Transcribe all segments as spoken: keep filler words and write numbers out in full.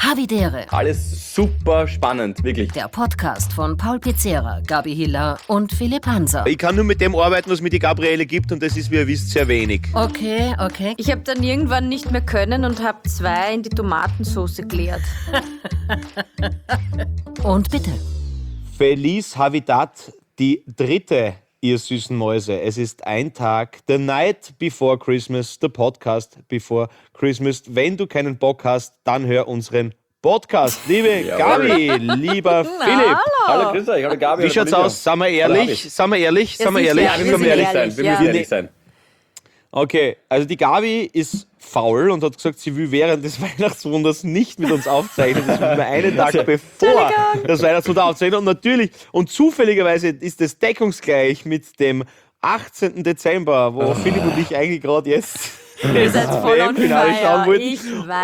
Havidere. Alles super spannend, wirklich. Der Podcast von Paul Pizzera, Gabi Hiller und Philipp Hanser. Ich kann nur mit dem arbeiten, was mir die Gabriele gibt, und das ist, wie ihr wisst, sehr wenig. Okay, okay. Ich habe dann irgendwann nicht mehr können und habe zwei in die Tomatensauce geleert. Und bitte. Feliz Havidad, die dritte, ihr süßen Mäuse. Es ist ein Tag, the night before Christmas, the podcast before Christmas. Wenn du keinen Bock hast, dann hör unseren Podcast. Liebe Gabi, lieber Philipp. Hallo, grüß euch. Hallo, Gabi. Wie schaut's aus? Sind wir ehrlich? Sind wir ehrlich? Sind wir ehrlich? Ja, wir müssen ehrlich sein. Wir müssen ehrlich sein. Okay, also die Gabi ist faul und hat gesagt, sie will während des Weihnachtswunders nicht mit uns aufzeichnen. Das will wir einen Tag bevor das Weihnachtswunder aufzeichnen. Und natürlich, und zufälligerweise ist das deckungsgleich mit dem achtzehnten Dezember, wo Philipp und ich eigentlich gerade jetzt Ihr seid voll on Finale schauen fire, wollten. ich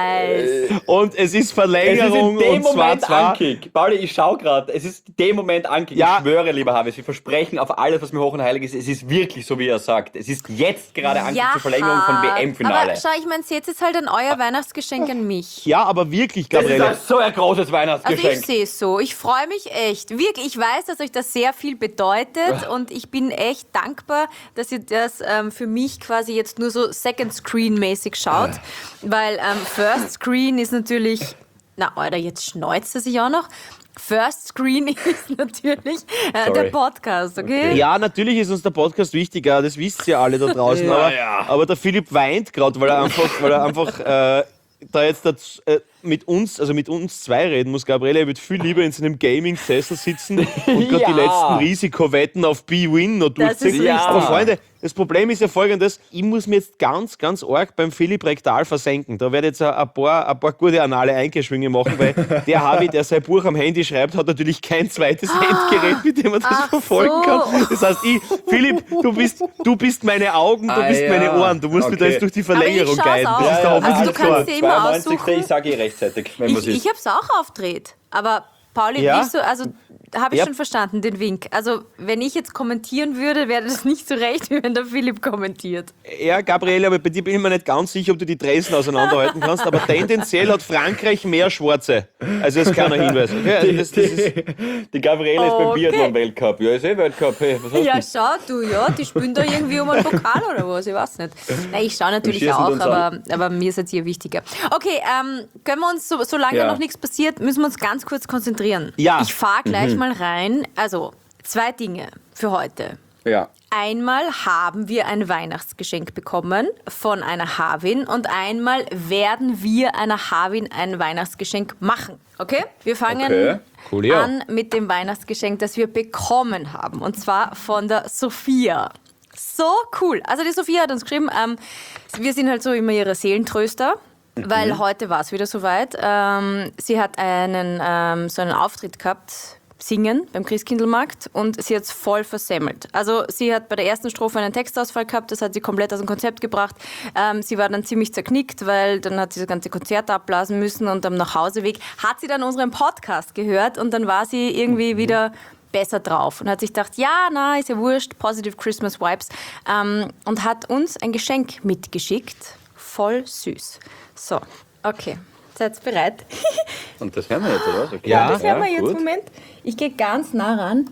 weiß. Und es ist Es ist Verlängerung in dem und zwar Moment zwar... Ankick. Pauli, ich schau gerade. Es ist in dem Moment Ankick. Ja. Ich schwöre, lieber Havis, wir versprechen auf alles, was mir hoch und heilig ist. Es ist wirklich so, wie er sagt. Es ist jetzt gerade Ankick zur Verlängerung von W M-Finale. Aber schau, ich meine, jetzt ist halt ein euer Weihnachtsgeschenk an mich. Ja, aber wirklich, Das ist Gabriele. ein so ein großes Also Weihnachtsgeschenk. ich sehe es so. Ich freue mich echt. Wirklich, ich weiß, dass euch das sehr viel bedeutet und ich bin echt dankbar, dass ihr das ähm, für mich quasi jetzt nur so Second Screen-mäßig schaut. Weil ähm, First Screen ist natürlich... Na, Alter, jetzt schneuzt er sich auch noch. First Screen ist natürlich äh, der Podcast, okay? Okay. Ja, natürlich ist uns der Podcast wichtiger, das wisst ihr alle da draußen. Na aber, ja. aber der Philipp weint gerade, weil er einfach, weil er einfach äh, da jetzt das, äh, mit uns, also mit uns zwei reden muss. Gabriele wird viel lieber in seinem Gaming-Sessel sitzen und gerade Ja. die letzten Risikowetten auf B-Win noch Das ist durchziehen. richtig. Aber Freunde, das Problem ist ja folgendes, ich muss mir jetzt ganz, ganz arg beim Philipp rektal versenken. Da werde ich jetzt ein paar, ein paar gute anale Eingeschwinge machen, weil der Harvey, der sein Buch am Handy schreibt, hat natürlich kein zweites Endgerät, mit dem man das Ach verfolgen so. kann. Das heißt, ich, Philipp, du bist, du bist meine Augen, du Ah, bist ja. meine Ohren, du musst mich da Okay. jetzt durch die Aber ich Verlängerung schau's guiden. auch. Das ist der Ja, ja. offensichtlich Also du klar. kannst dir immer zweiundneunzig. aussuchen. Ich sage eh rechtzeitig, wenn man Ich, es ich habe es auch aufgedreht, aber Pauli, Ja? nicht so, also habe ich Ja. schon verstanden, den Wink. Also wenn ich jetzt kommentieren würde, wäre das nicht so recht, wie wenn der Philipp kommentiert. Ja, Gabriele, aber bei dir bin ich mir nicht ganz sicher, ob du die Dresden auseinanderhalten kannst, aber tendenziell hat Frankreich mehr Schwarze. Also das ist keiner Hinweis. Okay? Also das, das ist, Die Gabriele ist beim Okay. Biathlon-Weltcup. Ja, ist eh Weltcup. Hey, was hast Ja, du? schau du, ja, die spielen da irgendwie um einen Pokal oder was, ich weiß nicht. Nein, ich schaue natürlich schießen auch, uns aber, aber mir ist jetzt hier wichtiger. Okay, ähm, können wir uns, so, solange Ja. noch nichts passiert, müssen wir uns ganz kurz konzentrieren. Ja. Ich fahre gleich mal rein. Also, zwei Dinge für heute. Ja. Einmal haben wir ein Weihnachtsgeschenk bekommen von einer Havin und einmal werden wir einer Havin ein Weihnachtsgeschenk machen. Okay? Wir fangen Okay. Cool, ja. an mit dem Weihnachtsgeschenk, das wir bekommen haben. Und zwar von der Sophia. So cool. Also die Sophia hat uns geschrieben, ähm, wir sind halt so immer ihre Seelentröster. Weil heute war es wieder soweit. Ähm, sie hat einen, ähm, so einen Auftritt gehabt, singen beim Christkindlmarkt und sie hat es voll versemmelt. Also sie hat bei der ersten Strophe einen Textausfall gehabt, das hat sie komplett aus dem Konzept gebracht. Ähm, sie war dann ziemlich zerknickt, weil dann hat sie das ganze Konzert abblasen müssen und am Nachhauseweg hat sie dann unseren Podcast gehört und dann war sie irgendwie wieder besser drauf und hat sich gedacht, ja, na, ist ja wurscht, positive Christmas Vibes, ähm, und hat uns ein Geschenk mitgeschickt. Voll süß. So, okay. Seid ihr bereit? Und das hören wir jetzt, oder was? Okay. Ja. Das hören wir jetzt. gut. Moment. Ich gehe ganz nah ran.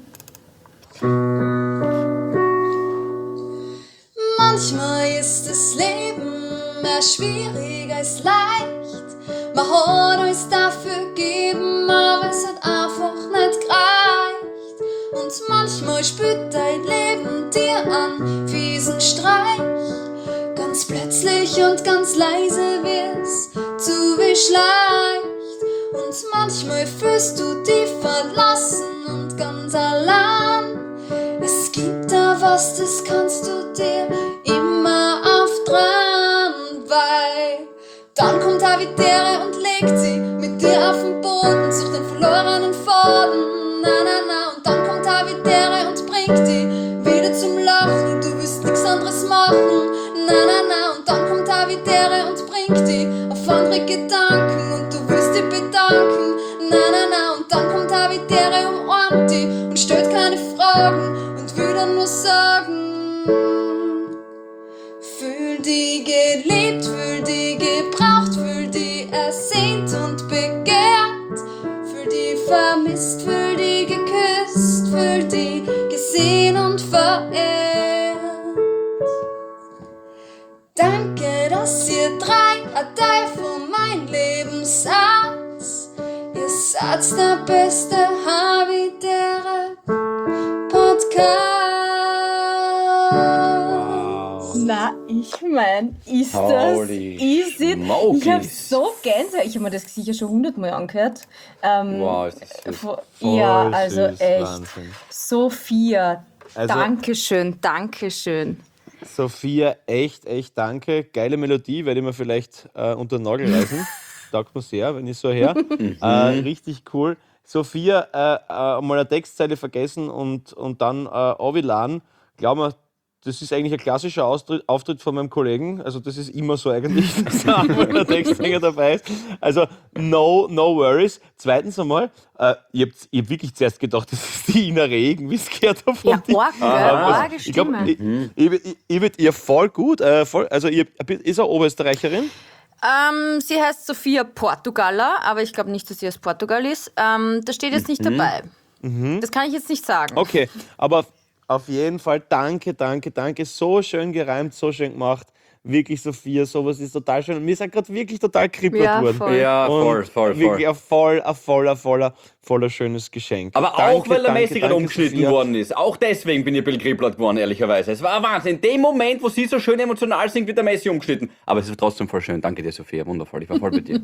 Manchmal ist das Leben mehr schwierig als leicht. Man hat alles dafür gegeben, aber es hat einfach nicht gereicht. Und manchmal spürt dein Leben dir an fiesen Streich. Ganz plötzlich und ganz leise wir's zu beschleicht. Und manchmal fühlst du dich verlassen und ganz allein. Es gibt da was, das kannst du dir immer auftragen, weil dann kommt Havidere und legt sie mit dir auf den Boden, sucht den verlorenen Faden, na na na. Und dann kommt Havidere und bringt die wieder zum Lachen, du willst nichts anderes machen, na na na. Und dann kommt Havidere und bringt die auf andere Gedanken und du willst dich bedanken, na na na. Und dann kommt Havidere, umarmt die und stellt keine Fragen und will dann nur sagen, fühl dich geliebt, fühl dich gebraucht, fühl dich ersehnt und ein Teil von meinem Lebenssatz. Ihr seid der beste Habitäre Podcast. Na, ich mein, ist Holy das easy? Smokies. Ich hab so Gänsehaut. Ich habe mir das sicher schon hundertmal angehört. Ähm, Wow, ist das süß. Vo- ja, Voll also süß, echt. Wahnsinn. Sophia, Also- Dankeschön, Dankeschön. Sophia, echt, echt danke. Geile Melodie, werde ich mir vielleicht äh, unter den Nagel reißen. Taugt mir sehr, wenn ich so her. äh, richtig cool. Sophia, äh, äh, mal eine Textzeile vergessen und, und dann äh, runterladen. Glaub mir, das ist eigentlich ein klassischer Austritt, Auftritt von meinem Kollegen. Also das ist immer so eigentlich, dass da einmal ein Textsänger dabei ist. Also no, no worries. Zweitens einmal, äh, ich habe ich hab wirklich zuerst gedacht, das ist die Ina Reh, irgendwie gehört davon. Ja, arg, gell? Arge Ich glaube, Stimme. ich, ich, ich, ich würd ihr voll gut, äh, voll, also ihr ist eine Oberösterreicherin. Ähm, sie heißt Sophia Portugaler, aber ich glaube nicht, dass sie aus Portugal ist. Ähm, das steht jetzt nicht dabei. Das kann ich jetzt nicht sagen. Okay, aber auf jeden Fall danke, danke, danke. So schön gereimt, so schön gemacht. Wirklich, Sophia, sowas ist total schön. Und wir sind gerade wirklich total kribbelt Ja, worden. voll. Ja, Und voll, voll, Wirklich voll. ein voll, ein voller, voller, voller schönes Geschenk. Aber Danke, auch, weil der danke, Messi gerade danke, umgeschnitten Sophia. worden ist. Auch deswegen bin ich ein bisschen kribbelt geworden, ehrlicherweise. Es war ein Wahnsinn. In dem Moment, wo sie so schön emotional singt, wird der Messi umgeschnitten. Aber es ist trotzdem voll schön. Danke dir, Sophia. Wundervoll. Ich war voll bei dir.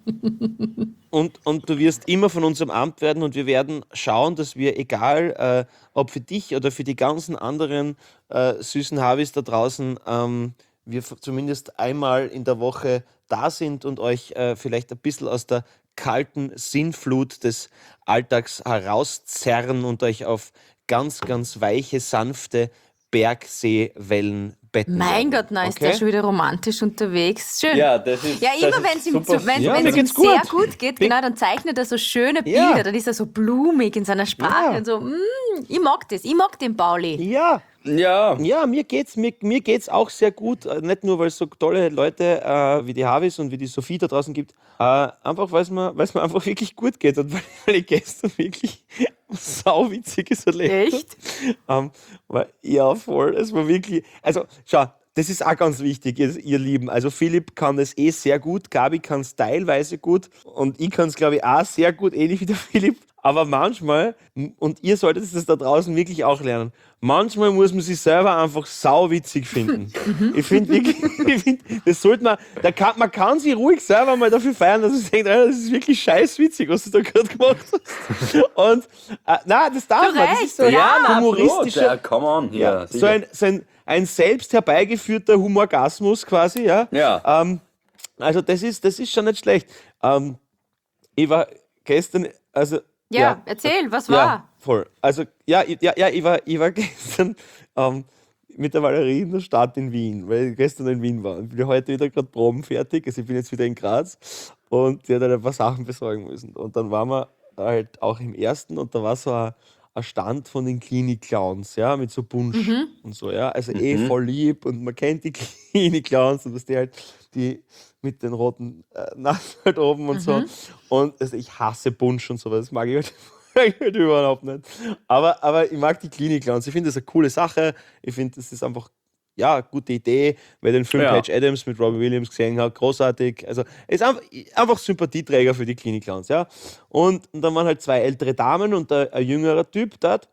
Und, und du wirst immer von unserem Amt werden und wir werden schauen, dass wir, egal äh, ob für dich oder für die ganzen anderen äh, süßen Habis da draußen, ähm, wir f- zumindest einmal in der Woche da sind und euch äh, vielleicht ein bisschen aus der kalten Sinnflut des Alltags herauszerren und euch auf ganz, ganz weiche, sanfte Bergseewellen betten Mein werden. Gott, na, ist Okay? der schon wieder romantisch unterwegs. Schön. Ja, das ist. Ja, das immer wenn ist es ihm, super. zu- wenn, Ja, wenn's mir ihm geht's sehr gut. gut geht, genau, dann zeichnet er so schöne Ja. Bilder. Dann ist er so blumig in seiner Sprache Ja. und so. Mm, ich mag das, ich mag den Pauli. Ja, Ja. Ja, mir geht's, mir, mir geht's auch sehr gut. Äh, Nicht nur, weil es so tolle Leute äh, wie die Havis und wie die Sophie da draußen gibt, äh, einfach weil es mir, weil's mir einfach wirklich gut geht und weil, weil ich gestern wirklich sauwitziges erlebt habe. Echt? Ähm, weil, ja, voll. Es war wirklich. Also, schau, das ist auch ganz wichtig, ihr, ihr Lieben. Also, Philipp kann das eh sehr gut, Gabi kann es teilweise gut und ich kann es, glaube ich, auch sehr gut, ähnlich wie der Philipp. Aber manchmal, und ihr solltet es da draußen wirklich auch lernen, manchmal muss man sich selber einfach sauwitzig finden. Ich finde wirklich, ich find, das sollte man, da kann, man kann sich ruhig selber mal dafür feiern, dass man denkt, Alter, das ist wirklich scheiß witzig, was du da gerade gemacht hast. Und, äh, nein, das darf Du man, das recht, ist so ein ja, na, humoristischer, Bro, der- come on. Ja, so ein, so ein, ein selbst herbeigeführter Humorgasmus quasi, ja. Ja. Ähm, also das ist, das ist schon nicht schlecht. Ähm, ich war gestern, also Ja, erzähl, was war? ja, voll. Also ja, ich- ja, ja ich, war, ich war gestern ähm, mit der Valerie in der Stadt in Wien, weil ich gestern in Wien war. Ich bin heute wieder gerade Proben fertig, also ich bin jetzt wieder in Graz und die hat halt ein paar Sachen besorgen müssen. Und dann waren wir halt auch im ersten und da war so ein, ein Stand von den Klinik-Clowns, ja, mit so Punsch und so, ja. Also eh voll lieb und man kennt die Klinik-Clowns und dass die halt die mit den roten äh, Nasen halt oben und so. Und also ich hasse Punsch und sowas, das mag ich halt, mag ich halt überhaupt nicht. Aber, aber ich mag die Klinik-Clowns. Ich finde das eine coole Sache. Ich finde, das ist einfach ja, eine gute Idee, wer den Film Ja. Patch Adams mit Robbie Williams gesehen hat, großartig. Also ist einfach, einfach Sympathieträger für die Klinik-Clowns, ja. Und, und dann waren halt zwei ältere Damen und ein, ein jüngerer Typ dort.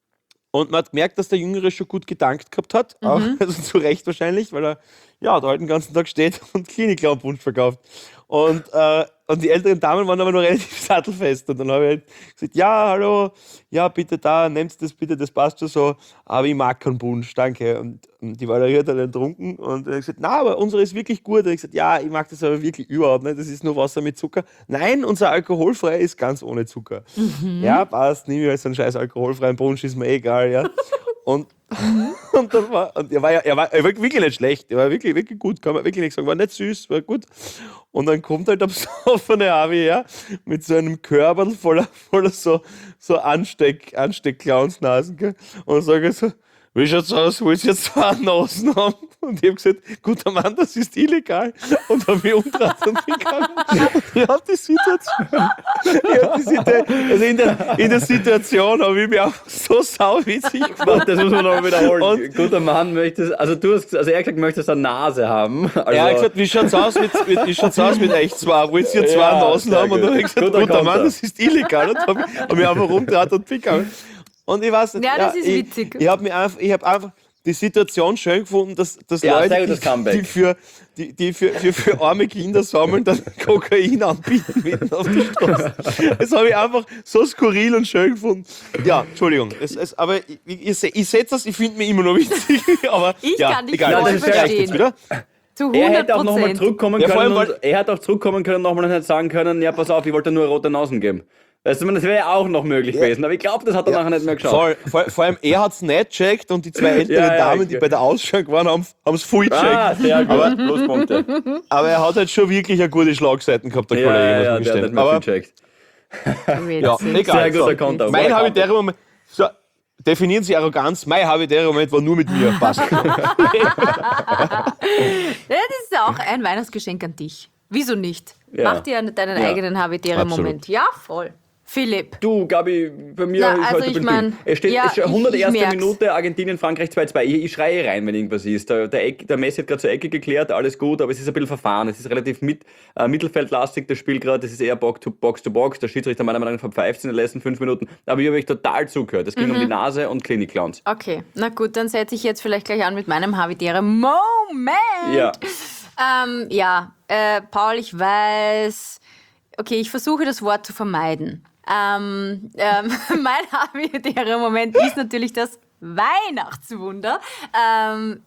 Und man hat gemerkt, dass der Jüngere schon gut gedankt gehabt hat. Auch, also zu Recht wahrscheinlich, weil er ja, da halt den ganzen Tag steht und Klinik-Clown-Punsch verkauft. Und, äh, und die älteren Damen waren aber noch relativ sattelfest. Und dann habe ich halt gesagt, ja, hallo, ja, bitte da, nehmt das bitte, das passt schon so. Aber ich mag keinen Punsch, danke. Und, und die Valerie hat dann getrunken und er hat gesagt, na, aber unsere ist wirklich gut. Und ich gesagt, ja, ich mag das aber wirklich überhaupt nicht. Das ist nur Wasser mit Zucker. Nein, unser alkoholfrei ist ganz ohne Zucker. Ja, passt, nehme ich halt so einen scheiß alkoholfreien Punsch, ist mir eh egal, ja. Und, und dann war, und er war ja, er war, er war wirklich nicht schlecht, er war wirklich, wirklich gut, kann man wirklich nicht sagen, war nicht süß, war gut. Und dann kommt halt der besoffene Avi her mit so einem Körperl voller, voller so, so Ansteck, Ansteck-Clownsnasen, gell? Und sagt so, wie schaut's aus, wollt ihr jetzt zwei Nasen haben? Und ich habe gesagt, guter Mann, das ist illegal. Und habe mich umgedreht und gegangen. Ich habe die Situation, ich hab die Situation also in der, in der Situation habe ich mich auch so sauwitzig gemacht. Das muss man noch wiederholen. Und- Guter Mann möchtest, also du hast, also er hat gesagt, möchtest eine Nase haben. Also, Er hat gesagt, wie schaut's aus mit, mit, wie schaut's aus mit euch zwei? Wollt ihr zwei Ja, Nasen sehr haben? Und dann habe ich gut. gesagt, Guter guter Mann, Konter. das ist illegal. Und habe hab mich einfach umgedreht und bin gegangen. Und ich weiß nicht, Ja, das ist ich, witzig. ich habe mir einfach, ich habe einfach die Situation schön gefunden, dass, dass Ja, Leute, sehr gutes die, Comeback. die, für, die, die für, für, für arme Kinder sammeln, dann Kokain anbieten mitten auf der Straße. Das habe ich einfach so skurril und schön gefunden. Ja, Entschuldigung. Es, es, aber ich, ich, ich, ich setze das, ich finde mich immer noch witzig. Aber Ich ja, kann dich egal, voll das ist reicht jetzt verstehen. wieder. Zu Er hundert hätte auch nochmal Prozent. zurückkommen Ja, vor können allem, und er hätte auch zurückkommen können und nochmal nicht sagen können, ja pass auf, ich wollte nur rote Nasen geben. Weißt du, das wäre ja auch noch möglich gewesen, aber ich glaube, das hat er nachher nicht mehr geschafft. Voll, vor, vor allem, er hat es nicht gecheckt und die zwei älteren Ja, ja, Damen, die okay. bei der Ausschank waren, haben es voll gecheckt. Ah, sehr gut, Pluspunkte. Aber er hat halt schon wirklich eine gute Schlagseiten gehabt, der Ja, Kollege, ja, muss ja, man der hat gestehen. nicht mehr Aber viel checkt. ja, Witzig. egal. Sehr guter So. Konter. Mein Guter habitärer Moment, so, definieren Sie Arroganz, mein habitärer Moment war nur mit mir. Passt. Ja, das ist ja auch ein Weihnachtsgeschenk an dich. Wieso nicht? Ja. Mach dir deinen Ja. eigenen habitären Absolut. Moment. Ja, voll. Philipp. Du, Gabi, bei mir Na, ist also heute ein ich bisschen mein, dünn. Es steht ja, es steht ich- hunderterste ich merk's. Minute, Argentinien, Frankreich zwei zwei. Ich, ich schreie rein, wenn irgendwas ist. Der, der, Eck, der Messi hat gerade zur Ecke geklärt, alles gut, aber es ist ein bisschen verfahren. Es ist relativ mit, äh, mittelfeldlastig, das Spiel gerade. Es ist eher Box to Box. To Box. Der Schiedsrichter meiner Meinung nach verpfeift in den letzten fünf Minuten. Aber ich habe euch total zugehört. Es ging Mhm. um die Nase und Klinik-Clowns. Okay, na gut, dann setze ich jetzt vielleicht gleich an mit meinem habitären Moment. Ja. Ähm, ja, äh, Paul, ich weiß. Okay, ich versuche das Wort zu vermeiden. Ähm, ähm, mein habitärer Moment ist natürlich das Weihnachtswunder. Ähm,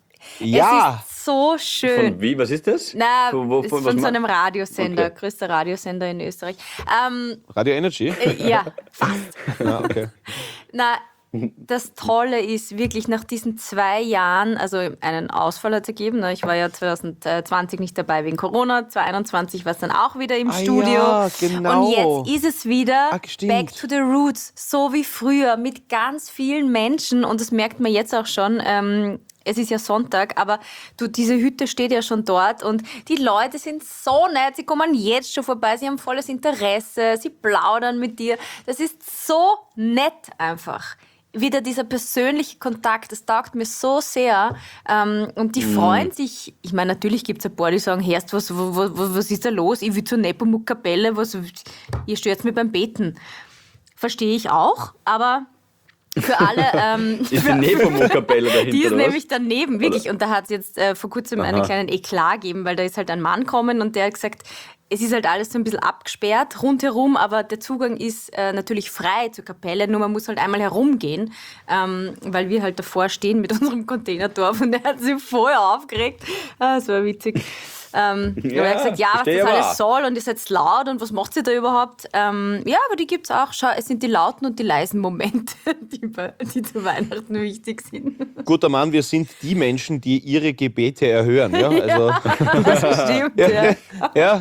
Ja. Es ist so schön. Von wie? Was ist das? Na, Von, wo- ist von von, was so einem ma- Radiosender, Okay. größter Radiosender in Österreich. Ähm, Radio Energy? äh, ja, fast. Ja, okay. Na, das Tolle ist wirklich nach diesen zwei Jahren, also einen Ausfall hat es ergeben. ne? Ich war ja zwanzig zwanzig nicht dabei wegen Corona, zwanzig einundzwanzig war es dann auch wieder im Ah Studio. ja, genau. Und jetzt ist es wieder Ah, stimmt. back to the roots, so wie früher, mit ganz vielen Menschen. Und das merkt man jetzt auch schon. Ähm, es ist ja Sonntag, aber du, diese Hütte steht ja schon dort und die Leute sind so nett, sie kommen jetzt schon vorbei, sie haben volles Interesse, sie plaudern mit dir. Das ist so nett einfach. Wieder dieser persönliche Kontakt, das taugt mir so sehr. Ähm, und die freuen sich. Ich meine, natürlich gibt es ein paar, die sagen, Herrst, was, was, was, was ist da los? Ich will zur Nepomuk-Kapelle, was, ihr stört mich beim Beten. Verstehe ich auch, aber für alle... Ähm, Ist die für- Nepomuk-Kapelle dahinter, Die ist oder was? nämlich daneben, wirklich. Und da hat es jetzt äh, vor kurzem einen Aha. kleinen Eklat gegeben, weil da ist halt ein Mann gekommen und der hat gesagt, es ist halt alles so ein bisschen abgesperrt rundherum, aber der Zugang ist äh, natürlich frei zur Kapelle, nur man muss halt einmal herumgehen, ähm, weil wir halt davor stehen mit unserem Containerdorf und der hat sich voll aufgeregt. Ah, das war witzig. Ähm, ja, er hat gesagt, ja, was verstehe das aber alles auch. soll und ihr seid laut und was macht ihr da überhaupt? Ähm, ja, aber die gibt's auch. Schau, es sind die lauten und die leisen Momente, die, bei, die zu Weihnachten wichtig sind. Guter Mann, wir sind die Menschen, die ihre Gebete erhören. Ja, also, Das stimmt, ja. ja.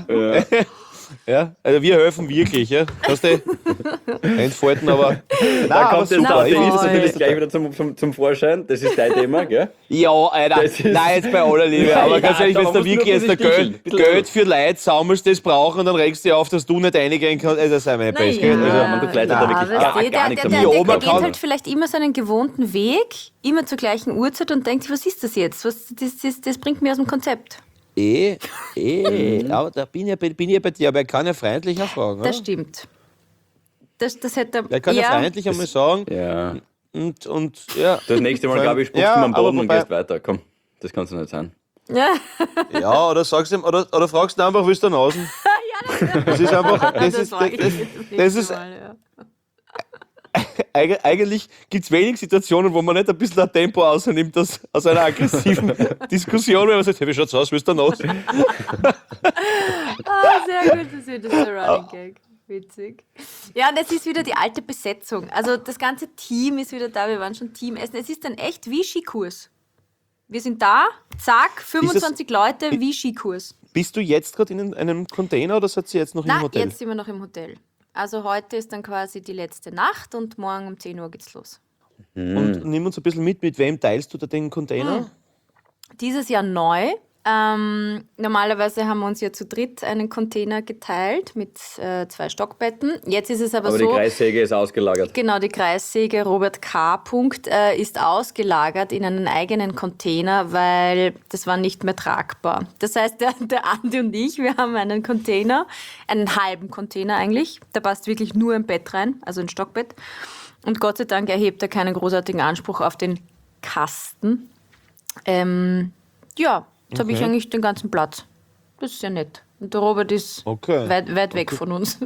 Ja, also wir helfen wirklich. Ja. Kannst du entfalten, aber. Nein, Da aber kommt jetzt super. der Ich find's Atheist natürlich natürlich gleich wieder zum, zum, zum Vorschein. Das ist dein Thema, gell? Ja, Alter. Das ist- Nein, jetzt bei aller Liebe. Ja, Aber ganz ja, ehrlich, da wenn du da musst du wirklich nur jetzt ein der bisschen Geld, sticheln. Geld für Leute sammelst, das brauchen und dann regst du dir auf, dass du nicht einigen kannst. Also, das sei meine Best. ja. Also, man tut Leute da Nein. wirklich weißt gar, du, gar der, nichts der, damit. der, Die der, Oma der geht kann- halt vielleicht immer seinen gewohnten Weg, immer zur gleichen Uhrzeit und denkt sich, was ist das jetzt? Was, das, das, das bringt mich aus dem Konzept. Eh, eh, aber da bin ich, ja bei- bin ich ja bei dir, aber er kann ja freundlich auch fragen. Das Oder? stimmt. Das, das hätte Er kann ja, freundlich einmal sagen. Ja. Und, und ja. Das nächste Mal, glaube ich, spuckst Ja, du mir am aber Boden und wobei- gehst weiter. Komm, das kannst du nicht sein. Ja. Ja, oder sagst ihm, oder, oder fragst du einfach, willst du Nasen? Das ist einfach, das ist, das, frag ich das, jetzt das nächste ist, Mal, ja. eig- eigentlich gibt es wenig Situationen, wo man nicht ein bisschen ein Tempo rausnimmt aus, aus einer aggressiven Diskussion, wenn man sagt, hey, wie schaut's aus, willst du Nasen? Ah, sehr gut, das wird das der Running Gag. Witzig. Ja, und es ist wieder die alte Besetzung. Also das ganze Team ist wieder da, wir waren schon Teamessen. Es ist dann echt wie Skikurs. Wir sind da, zack, fünfundzwanzig Leute wie Skikurs. Bist du jetzt gerade in einem Container oder seid ihr jetzt noch im Na, Hotel? jetzt sind wir noch im Hotel. Also heute ist dann quasi die letzte Nacht und morgen um zehn Uhr geht's los. Mhm. Und nimm uns ein bisschen mit, mit wem teilst du da den Container? Dieses Jahr neu. Ähm, normalerweise haben wir uns ja zu dritt einen Container geteilt mit äh, zwei Stockbetten. Jetzt ist es aber, Aber die so, Kreissäge ist ausgelagert. genau, die Kreissäge Robert K. Punkt, äh, ist ausgelagert in einen eigenen Container, weil das war nicht mehr tragbar. Das heißt, der, der Andi und ich, wir haben einen Container, einen halben Container eigentlich. Da passt wirklich nur ein Bett rein, also ein Stockbett. Und Gott sei Dank erhebt er keinen großartigen Anspruch auf den Kasten. Ähm, ja, jetzt habe ich eigentlich den ganzen Platz. Das ist ja nett. Und der Robert ist Okay. weit, weit weg von uns.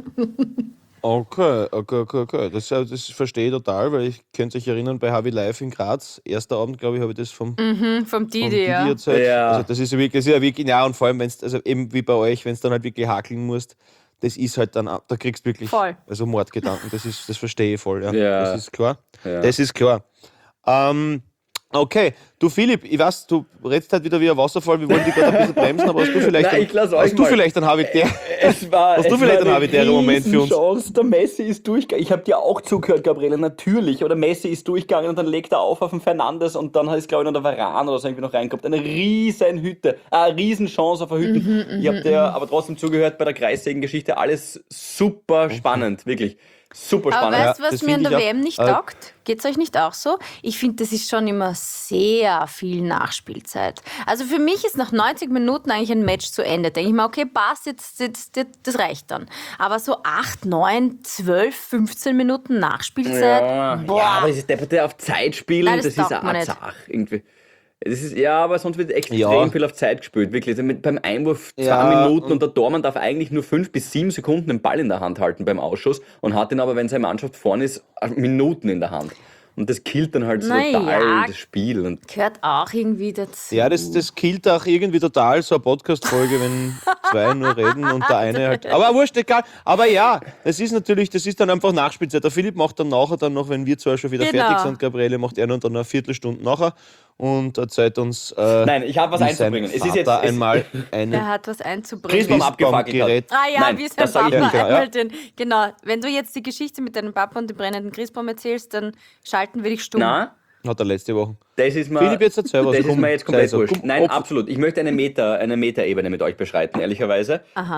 Okay, okay, okay, okay. Das, äh, das verstehe ich total, weil ich könnte euch erinnern, bei H W Live in Graz, erster Abend, glaube ich, habe ich das vom, Vom vom Didi, Didi ja. erzählt. Ja. Also das ist ja wirklich, das ist ja wirklich, ja, und vor allem, wenn es, also eben wie bei euch, wenn es dann halt wirklich hakeln musst, das ist halt dann, da kriegst du wirklich Voll. also Mordgedanken, das ist, das verstehe ich voll, ja. Ja. Das ist klar. Ja. Das ist klar. Ähm, okay, du Philipp, ich weiß, du redest halt wieder wie ein Wasserfall, wir wollen dich gerade ein bisschen bremsen, aber hast du vielleicht, Nein, ich lass euch hast du mal. vielleicht einen Habitäre? Es war, Hast du es vielleicht war einen habitären Moment für uns? Chance. Der Messi ist durchgegangen. Ich habe dir auch zugehört, Gabriele, natürlich. Aber der Messi ist durchgegangen und dann legt er auf auf den Fernandes und dann ist, glaube ich, noch der Varane oder so irgendwie noch reinkommt. Eine riesen Hütte, eine riesen Chance auf eine Hütte. Mhm, ich habe dir aber trotzdem zugehört bei der Kreissägen-Geschichte. Alles super spannend, wirklich. Super Aber spannend. weißt du, Ja, was das mir an find der ich W auch. M nicht Äh, taugt? Geht's euch nicht auch so? Ich finde, das ist schon immer sehr viel Nachspielzeit. Also für mich ist nach neunzig Minuten eigentlich ein Match zu Ende. Denke ich mir, okay, passt, jetzt, jetzt, jetzt, das reicht dann. Aber so acht, neun, zwölf, fünfzehn Minuten Nachspielzeit, Ja, boah. ja, aber dieses Depperte auf Zeit spielen, Nein, das das, ist taugt mir eine nicht. Sache irgendwie. Das ist, ja, aber sonst wird extrem Ja. viel auf Zeit gespielt, wirklich. Also mit, beim Einwurf zwei Ja, Minuten und, und- der Tormann darf eigentlich nur fünf bis sieben Sekunden den Ball in der Hand halten beim Ausschuss und hat ihn aber, wenn seine Mannschaft vorne ist, Minuten in der Hand. Und das killt dann halt so Na total ja. das Spiel. Und Gehört auch irgendwie dazu. Ja, das, das killt auch irgendwie total so eine Podcast-Folge, wenn zwei nur reden und der eine halt. Aber wurscht, egal. Aber ja, das ist natürlich, das ist dann einfach Nachspielzeit. Der Philipp macht dann nachher, dann noch, wenn wir zwar schon wieder Genau. fertig sind, Gabriele, macht er noch dann eine Viertelstunde nachher und erzählt uns. Äh, Nein, ich habe was wie einzubringen. sein Es ist jetzt- Vater es- einmal Der eine hat was einzubringen. Christbaum abgefackelt Christbaumgerät. hat. Ah ja, Nein, wie sein das sag ich Papa nicht. Ja, einmal ja. den. Genau, wenn du jetzt die Geschichte mit deinem Papa und dem brennenden Christbaum erzählst, dann schalten wir dich stumm. Nein, Hat er letzte Woche. das ist mir, Philipp, jetzt erzähl was. das ist Komm, mir jetzt sei komplett so. wurscht. Komm, Nein, ob- absolut. Ich möchte eine Meta, eine Meta-Ebene mit euch beschreiten, ehrlicherweise.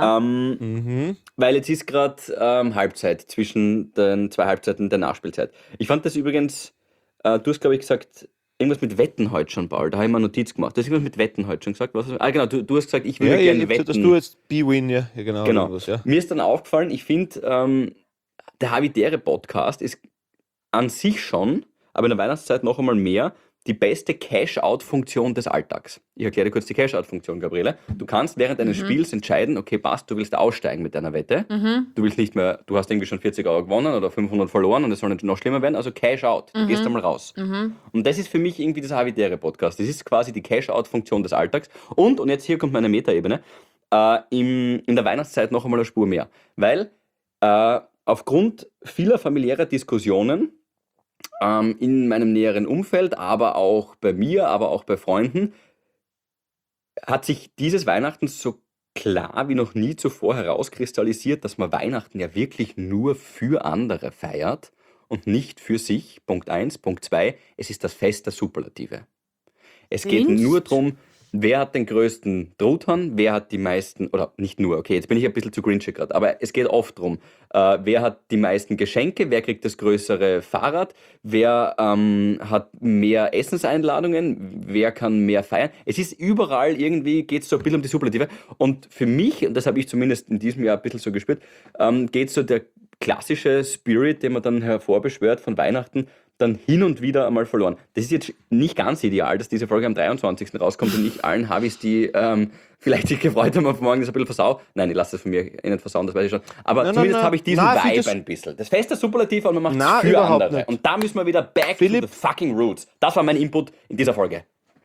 Ähm, Weil jetzt ist gerade ähm, Halbzeit zwischen den zwei Halbzeiten der Nachspielzeit. Ich fand das übrigens, äh, du hast, glaube ich, gesagt, irgendwas mit Wetten heute schon, Paul. Da habe ich mal eine Notiz gemacht. Du hast irgendwas mit Wetten heute schon gesagt. Was, ah, genau, du, du hast gesagt, ich würde Ja, ja, gerne ich hab gesagt, wetten. dass du jetzt B-Win, ja, ja genau. Genau. irgendwas, ja. Mir ist dann aufgefallen, ich finde, ähm, der Habitäre-Podcast ist an sich schon, aber in der Weihnachtszeit noch einmal mehr, die beste Cash-Out-Funktion des Alltags. Ich erkläre dir kurz die Cash-Out-Funktion, Gabriele. Du kannst während eines Spiels entscheiden, okay, passt, du willst aussteigen mit deiner Wette. Du willst nicht mehr, du hast irgendwie schon vierzig Euro gewonnen oder fünfhundert verloren und es soll nicht noch schlimmer werden, also Cash-Out. Du gehst einmal raus. Und das ist für mich irgendwie dieser Habitäre-Podcast. Das ist quasi die Cash-Out-Funktion des Alltags. Und, und jetzt hier kommt meine Metaebene, äh, im, in der Weihnachtszeit noch einmal eine Spur mehr. Weil äh, aufgrund vieler familiärer Diskussionen ähm, in meinem näheren Umfeld, aber auch bei mir, aber auch bei Freunden, hat sich dieses Weihnachten so klar wie noch nie zuvor herauskristallisiert, dass man Weihnachten ja wirklich nur für andere feiert und nicht für sich. Punkt eins. Punkt zwei, es ist das Fest der Superlative. Es geht Findest? nur darum, wer hat den größten Truthahn, wer hat die meisten, oder nicht nur, okay, jetzt bin ich ein bisschen zu grinchig gerade, aber es geht oft darum, äh, wer hat die meisten Geschenke, wer kriegt das größere Fahrrad, wer ähm, hat mehr Essenseinladungen, wer kann mehr feiern. Es ist überall irgendwie, geht es so ein bisschen um die Superlative. Und für mich, und das habe ich zumindest in diesem Jahr ein bisschen so gespürt, ähm, geht so der klassische Spirit, den man dann hervorbeschwört von Weihnachten, dann hin und wieder einmal verloren. Das ist jetzt nicht ganz ideal, dass diese Folge am dreiundzwanzigsten rauskommt und nicht allen Habis, die ähm, vielleicht sich gefreut haben auf morgen, das ein bisschen versau. Nein, ich lasse das von mir eh nicht versauen, das weiß ich schon. Aber Nein, nein, zumindest nein. habe ich diesen Nein, ich find Vibe das- ein bisschen. Das Fest der Superlative und man macht Nein, es für überhaupt andere. nicht. Und da müssen wir wieder back Philipp? to the fucking roots. Das war mein Input in dieser Folge.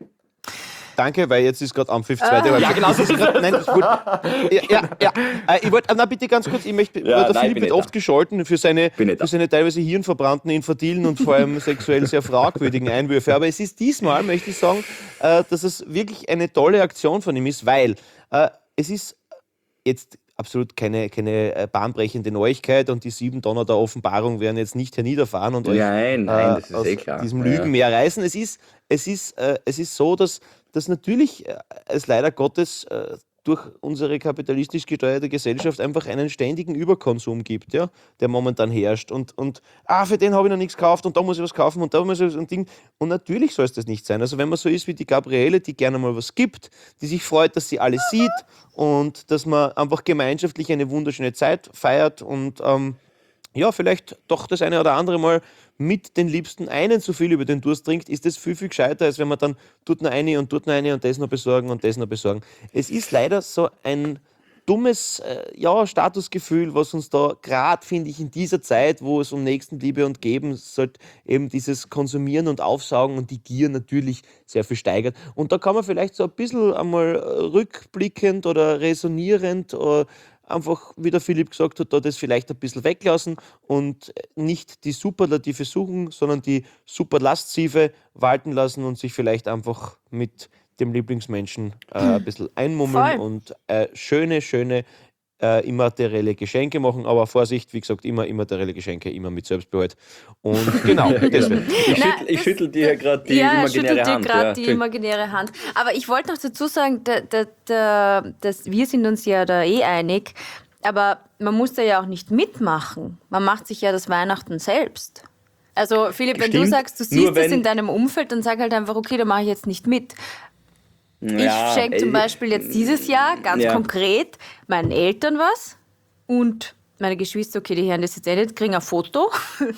Danke, weil jetzt ist gerade am fünf zweite Halbzeit. Ja, genau. Das ist grad, nein, ist gut. Ja, ja, ja. Äh, Ich wollte, na bitte ganz kurz, ich möchte, Ja, weil der nein, Philipp bin wird nicht oft da. gescholten für seine, Bin nicht da. für seine teilweise hirnverbrannten, infantilen und vor allem sexuell sehr fragwürdigen Einwürfe. Aber es ist diesmal, möchte ich sagen, äh, dass es wirklich eine tolle Aktion von ihm ist, weil äh, es ist jetzt absolut keine, keine äh, bahnbrechende Neuigkeit und die sieben Donner der Offenbarung werden jetzt nicht herniederfahren und euch Nein, nein, das ist aus eh klar. diesem Ja. Lügenmeer reißen. Es ist, es ist, äh, es ist so, dass, dass natürlich äh, es leider Gottes äh, durch unsere kapitalistisch gesteuerte Gesellschaft einfach einen ständigen Überkonsum gibt, ja, der momentan herrscht. Und, und ah, für den habe ich noch nichts gekauft und da muss ich was kaufen und da muss ich ein Ding. Und natürlich soll es das nicht sein. Also wenn man so ist wie die Gabriele, die gerne mal was gibt, die sich freut, dass sie alle sieht und dass man einfach gemeinschaftlich eine wunderschöne Zeit feiert und ähm, ja, vielleicht doch das eine oder andere Mal mit den Liebsten einen zu viel über den Durst trinkt, ist das viel, viel gescheiter, als wenn man dann tut noch eine und tut noch eine und das noch besorgen und das noch besorgen. Es ist leider so ein dummes äh, ja, Statusgefühl, was uns da gerade, finde ich, in dieser Zeit, wo es um Nächstenliebe und Geben sollte, eben dieses Konsumieren und Aufsaugen und die Gier natürlich sehr viel steigert. Und da kann man vielleicht so ein bisschen einmal äh, rückblickend oder resonierend äh, einfach, wie der Philipp gesagt hat, da das vielleicht ein bisschen weglassen und nicht die Superlative suchen, sondern die Superlastive walten lassen und sich vielleicht einfach mit dem Lieblingsmenschen äh, ein bisschen einmummeln Voll. und äh, schöne, schöne äh, immaterielle Geschenke machen. Aber Vorsicht, wie gesagt, immer immaterielle Geschenke, immer mit Selbstbehalt. Und genau, deswegen. Ich Na, schüttel, ich das- schüttel dir gerade die ja, er imaginäre schüttelt dir Hand. gerade ja. die imaginäre Hand. Aber ich wollte noch dazu sagen, da, da, da, dass wir sind uns ja da eh einig, aber man muss da ja auch nicht mitmachen. Man macht sich ja das Weihnachten selbst. Also Philipp, wenn du Stimmt, sagst, du nur siehst das wenn- in deinem Umfeld, dann sag halt einfach, okay, da mache ich jetzt nicht mit. Ja, ich schenke zum ey, Beispiel jetzt dieses Jahr ganz ja. konkret meinen Eltern was und meine Geschwister, okay, die hören das jetzt eh nicht, kriegen ein Foto,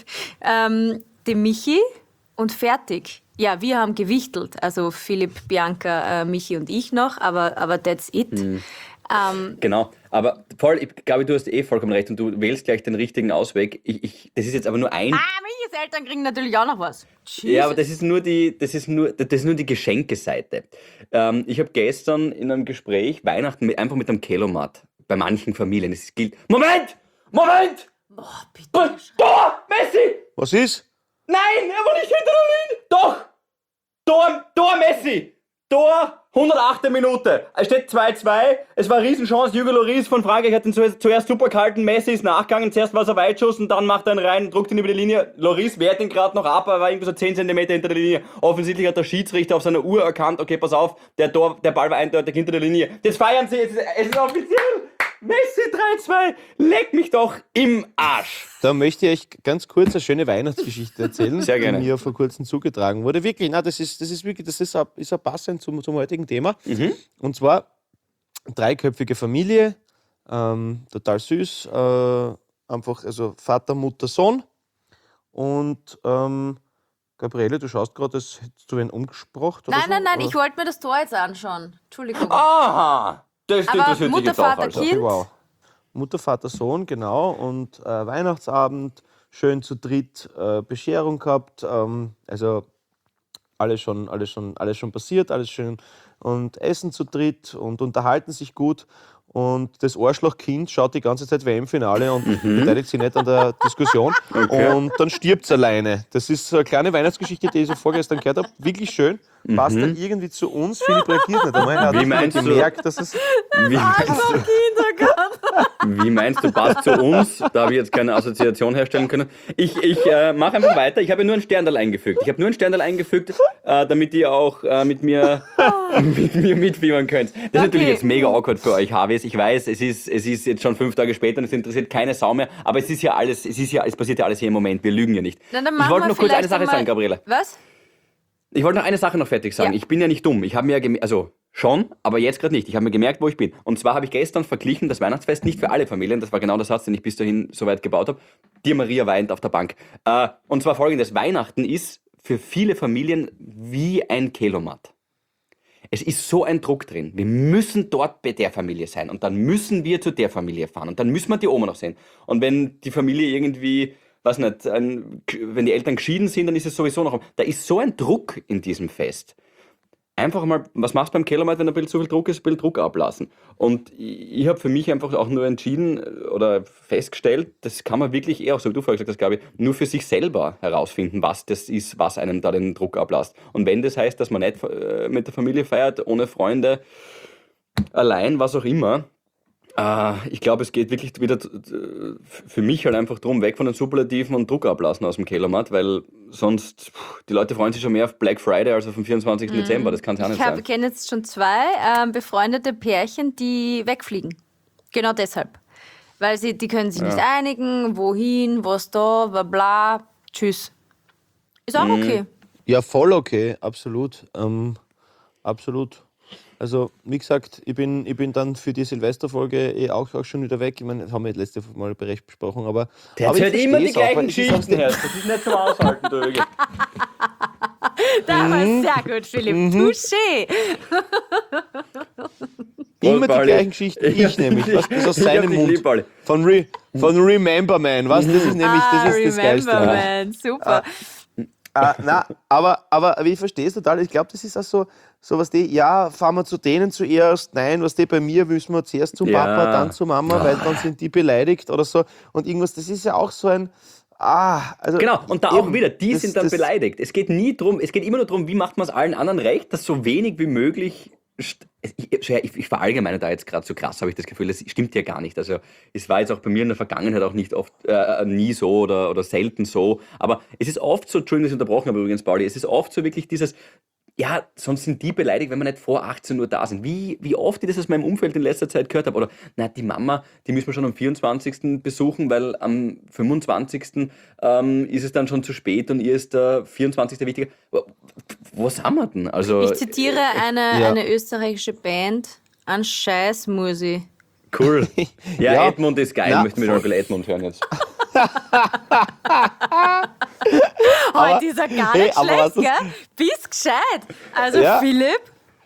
ähm, dem Michi und fertig. Ja, wir haben gewichtelt, also Philipp, Bianca, äh, Michi und ich noch, aber, aber that's it. Mhm. Ähm, Genau, aber voll, ich glaube, du hast eh vollkommen recht und du wählst gleich den richtigen Ausweg. Ich, ich, das ist jetzt aber nur ein. ah, Michis Eltern kriegen natürlich auch noch was. Ja, aber Jesus. das ist nur die, das ist nur, das ist nur die Geschenkeseite. Ähm, ich habe gestern in einem Gespräch Weihnachten mit, einfach mit einem Kelomat bei manchen Familien. Es gilt. Moment! Moment! Oh, bitte. Tor! Messi! Was ist? Nein, er war nicht hinter der Linie! Doch! Tor, Tor Messi! Tor, hundertachte Minute. Es steht zwei zwei. Es war eine Riesenchance. Hugo Lloris von Frankreich hat ihn zu- zuerst super gehalten. Messi ist nachgegangen. Zuerst war es ein Weitschuss und dann macht er ihn rein, druckt ihn über die Linie. Lloris wehrt ihn gerade noch ab, er war irgendwie so zehn Zentimeter hinter der Linie. Offensichtlich hat der Schiedsrichter auf seiner Uhr erkannt, okay, pass auf, der, Tor, der Ball war eindeutig hinter der Linie. Jetzt feiern sie, jetzt ist, es ist offiziell. Messi drei zwei. Leck mich doch im Arsch. Da möchte ich euch ganz kurz eine schöne Weihnachtsgeschichte erzählen, Sehr gerne. die mir vor kurzem zugetragen wurde. Wirklich, na, das ist, das ist wirklich, das ist, auch- ist auch passend zum, zum heutigen Thema. Mhm. Und zwar dreiköpfige Familie, ähm, total süß, äh, einfach, also Vater, Mutter, Sohn. Und ähm, Gabriele, du schaust gerade, als hättest du wen umgesprochen. oder Nein, so, nein, nein, oder? ich wollte mir das Tor jetzt anschauen. Entschuldigung. Aha. Das Aber interessiert dich Mutter, jetzt auch, Vater, also. Kind. Wow. Mutter, Vater, Sohn, genau. Und äh, Weihnachtsabend, schön zu dritt, äh, Bescherung gehabt. Ähm, also alles schon, alles, schon, alles schon passiert, alles schön. Und essen zu dritt und unterhalten sich gut. Und das Arschlochkind schaut die ganze Zeit W M-Finale und beteiligt sich nicht an der Diskussion. Okay. Und dann stirbt es alleine. Das ist so eine kleine Weihnachtsgeschichte, die ich so vorgestern gehört habe. Wirklich schön. Passt dann irgendwie zu uns. Philipp reagiert nicht einmal. Er hat Wie nicht meinst du? gemerkt, dass es... Wie meinst, du, wie meinst du, passt zu uns? Da habe ich jetzt keine Assoziation herstellen können. Ich, ich äh, mache einfach weiter. Ich habe nur ein Sterndal eingefügt. Ich habe nur ein Sterndal eingefügt, äh, damit ihr auch äh, mit, mir, mit mir mitfiebern könnt. Das ist natürlich Okay. jetzt mega awkward für euch, Harveys. Ich weiß, es ist, es ist jetzt schon fünf Tage später und es interessiert keine Sau mehr. Aber es ist ja alles, es ist ja, es passiert ja alles hier im Moment. Wir lügen ja nicht. Na, dann Ich machen wollte wir noch kurz eine vielleicht Sache einmal- sagen, Gabriele. Was? Ich wollte noch eine Sache noch fertig sagen. Ja. Ich bin ja nicht dumm. Ich habe mir ja gemerkt, also schon, aber jetzt gerade nicht. Ich habe mir gemerkt, wo ich bin. Und zwar habe ich gestern verglichen das Weihnachtsfest nicht für alle Familien. Das war genau der Satz, den ich bis dahin so weit gebaut habe. Dir Maria weint auf der Bank. Äh, und zwar folgendes. Weihnachten ist für viele Familien wie ein Kelomat. Es ist so ein Druck drin. Wir müssen dort bei der Familie sein und dann müssen wir zu der Familie fahren und dann müssen wir die Oma noch sehen. Und wenn die Familie irgendwie, weiß nicht, ein, wenn die Eltern geschieden sind, dann ist es sowieso noch. Da ist so ein Druck in diesem Fest. Einfach mal, was machst du beim Kelomat, wenn ein bisschen zu viel Druck ist, ein bisschen Druck ablassen. Und ich, ich habe für mich einfach auch nur entschieden äh, oder festgestellt, das kann man wirklich eher, auch so wie du vorher gesagt hast, Gabi, nur für sich selber herausfinden, was das ist, was einem da den Druck ablässt. Und wenn das heißt, dass man nicht äh, mit der Familie feiert, ohne Freunde, allein, was auch immer, Äh, ich glaube, es geht wirklich wieder t- t- für mich halt einfach drum, weg von den Superlativen und Druck ablassen aus dem Kellermatt, weil sonst, pff, die Leute freuen sich schon mehr auf Black Friday als auf den vierundzwanzigsten Dezember. Das kann es ja auch nicht Ich sein. kenne jetzt schon zwei ähm, befreundete Pärchen, die wegfliegen. Genau deshalb. Weil sie, die können sich nicht einigen, wohin, was da, bla bla, tschüss. Ist auch okay. Ja, voll okay, absolut. Ähm, absolut. Also, wie gesagt, ich bin, ich bin dann für die Silvesterfolge eh auch, auch schon wieder weg. Ich meine, das haben wir letzte Mal berecht besprochen, aber. Der aber ich erzählt immer die versteh's auch, weil gleichen es ist auch- Geschichten, Herr. Das ist nicht zum Aushalten, du wirklich. Das war sehr gut, Philipp. Touché. Immer die Pauli. gleichen Geschichten, ich nämlich. Was das aus Ich hab seinem dich Mund. lieb, Pauli. Von, Re, von Remember Man, was? Das ist nämlich Ah, das, ist das Geilste. remember, man. Super. Ah, na, aber, aber, aber ich verstehe es total. Ich glaube, das ist auch so, so was die, ja, fahren wir zu denen zuerst. Nein, was die bei mir müssen wir zuerst zum Ja. Papa, dann zu Mama, weil dann sind die beleidigt oder so. Und irgendwas, das ist ja auch so ein. Ah, also Genau, und da auch eben, wieder, die das- sind dann das- beleidigt. Es geht nie drum, es geht immer nur darum, wie macht man es allen anderen recht, dass so wenig wie möglich. st- Ich, ich, ich verallgemeine da jetzt gerade so krass, habe ich das Gefühl, das stimmt ja gar nicht. Also es war jetzt auch bei mir in der Vergangenheit auch nicht oft, äh, nie so oder, oder selten so. Aber es ist oft so, Entschuldigung, dass ich unterbrochen habe übrigens, Pauli, es ist oft so wirklich dieses, ja, sonst sind die beleidigt, wenn wir nicht vor achtzehn Uhr da sind. Wie, wie oft ich das aus meinem Umfeld in letzter Zeit gehört habe. Oder, na, die Mama, die müssen wir schon am vierundzwanzigsten besuchen, weil am fünfundzwanzigsten Ähm, ist es dann schon zu spät und ihr ist der vierundzwanzigste wichtiger. Wo- Was haben wir denn? Also, Ich zitiere eine, Ja. eine österreichische Band. An Scheiß muss ich. cool. Ja, Ja. Edmund ist geil. Ja, Ich möchte mir schon ein bisschen Edmund hören jetzt. Heute ist er gar hey, nicht aber was schlecht, das- gell? Bist gescheit. Also Ja. Philipp,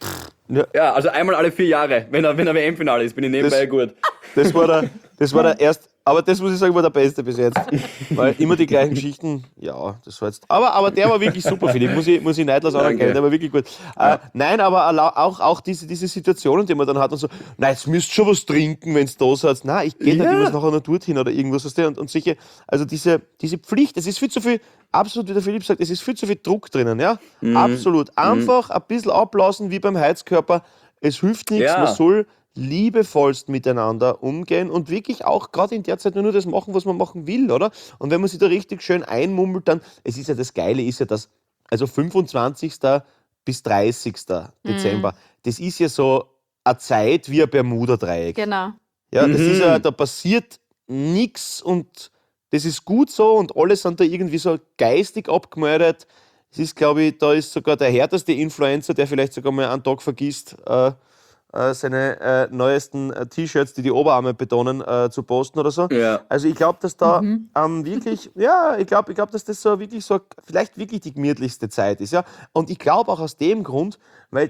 Ja, also einmal alle vier Jahre, wenn er, wenn er W M-Finale ist, bin ich nebenbei gut. Das war der, das war der erst, aber das muss ich sagen, war der beste bis jetzt. Weil immer die gleichen Geschichten, ja, das war jetzt. Aber, aber der war wirklich super, Philipp, muss ich, muss ich neidlos anerkennen, Danke. der war wirklich gut. Äh, nein, aber erlau- auch, auch diese, diese Situationen, die man dann hat und so, nein, jetzt müsst ihr schon was trinken, wenn es da seid. Nein, ich gehe Ja. nicht, ich muss nachher noch dorthin oder irgendwas. weißt du, Und, und sicher, also diese, diese Pflicht, es ist viel zu viel, absolut, wie der Philipp sagt, es ist viel zu viel Druck drinnen, ja, Mhm. absolut. Einfach ein bisschen ablassen, wie beim Heizkörper, es hilft nichts, Ja. man soll liebevollst miteinander umgehen und wirklich auch gerade in der Zeit nur, nur das machen, was man machen will, oder? Und wenn man sich da richtig schön einmummelt, dann, es ist ja das Geile, ist ja das, also fünfundzwanzigsten bis dreißigsten Dezember, das ist ja so eine Zeit wie ein Bermuda-Dreieck. genau. Ja, das Mhm. ist ja, da passiert nichts und das ist gut so und alle sind da irgendwie so geistig abgemeldet. Es ist, glaube ich, da ist sogar der härteste Influencer, der vielleicht sogar mal einen Tag vergisst, äh, äh, seine äh, neuesten äh, T-Shirts, die die Oberarme betonen, äh, zu posten oder so. Ja. Also ich glaube, dass da ähm, wirklich, ja, ich glaube, ich glaub, dass das so wirklich so, vielleicht wirklich die gemütlichste Zeit ist. Ja? Und ich glaube auch aus dem Grund, weil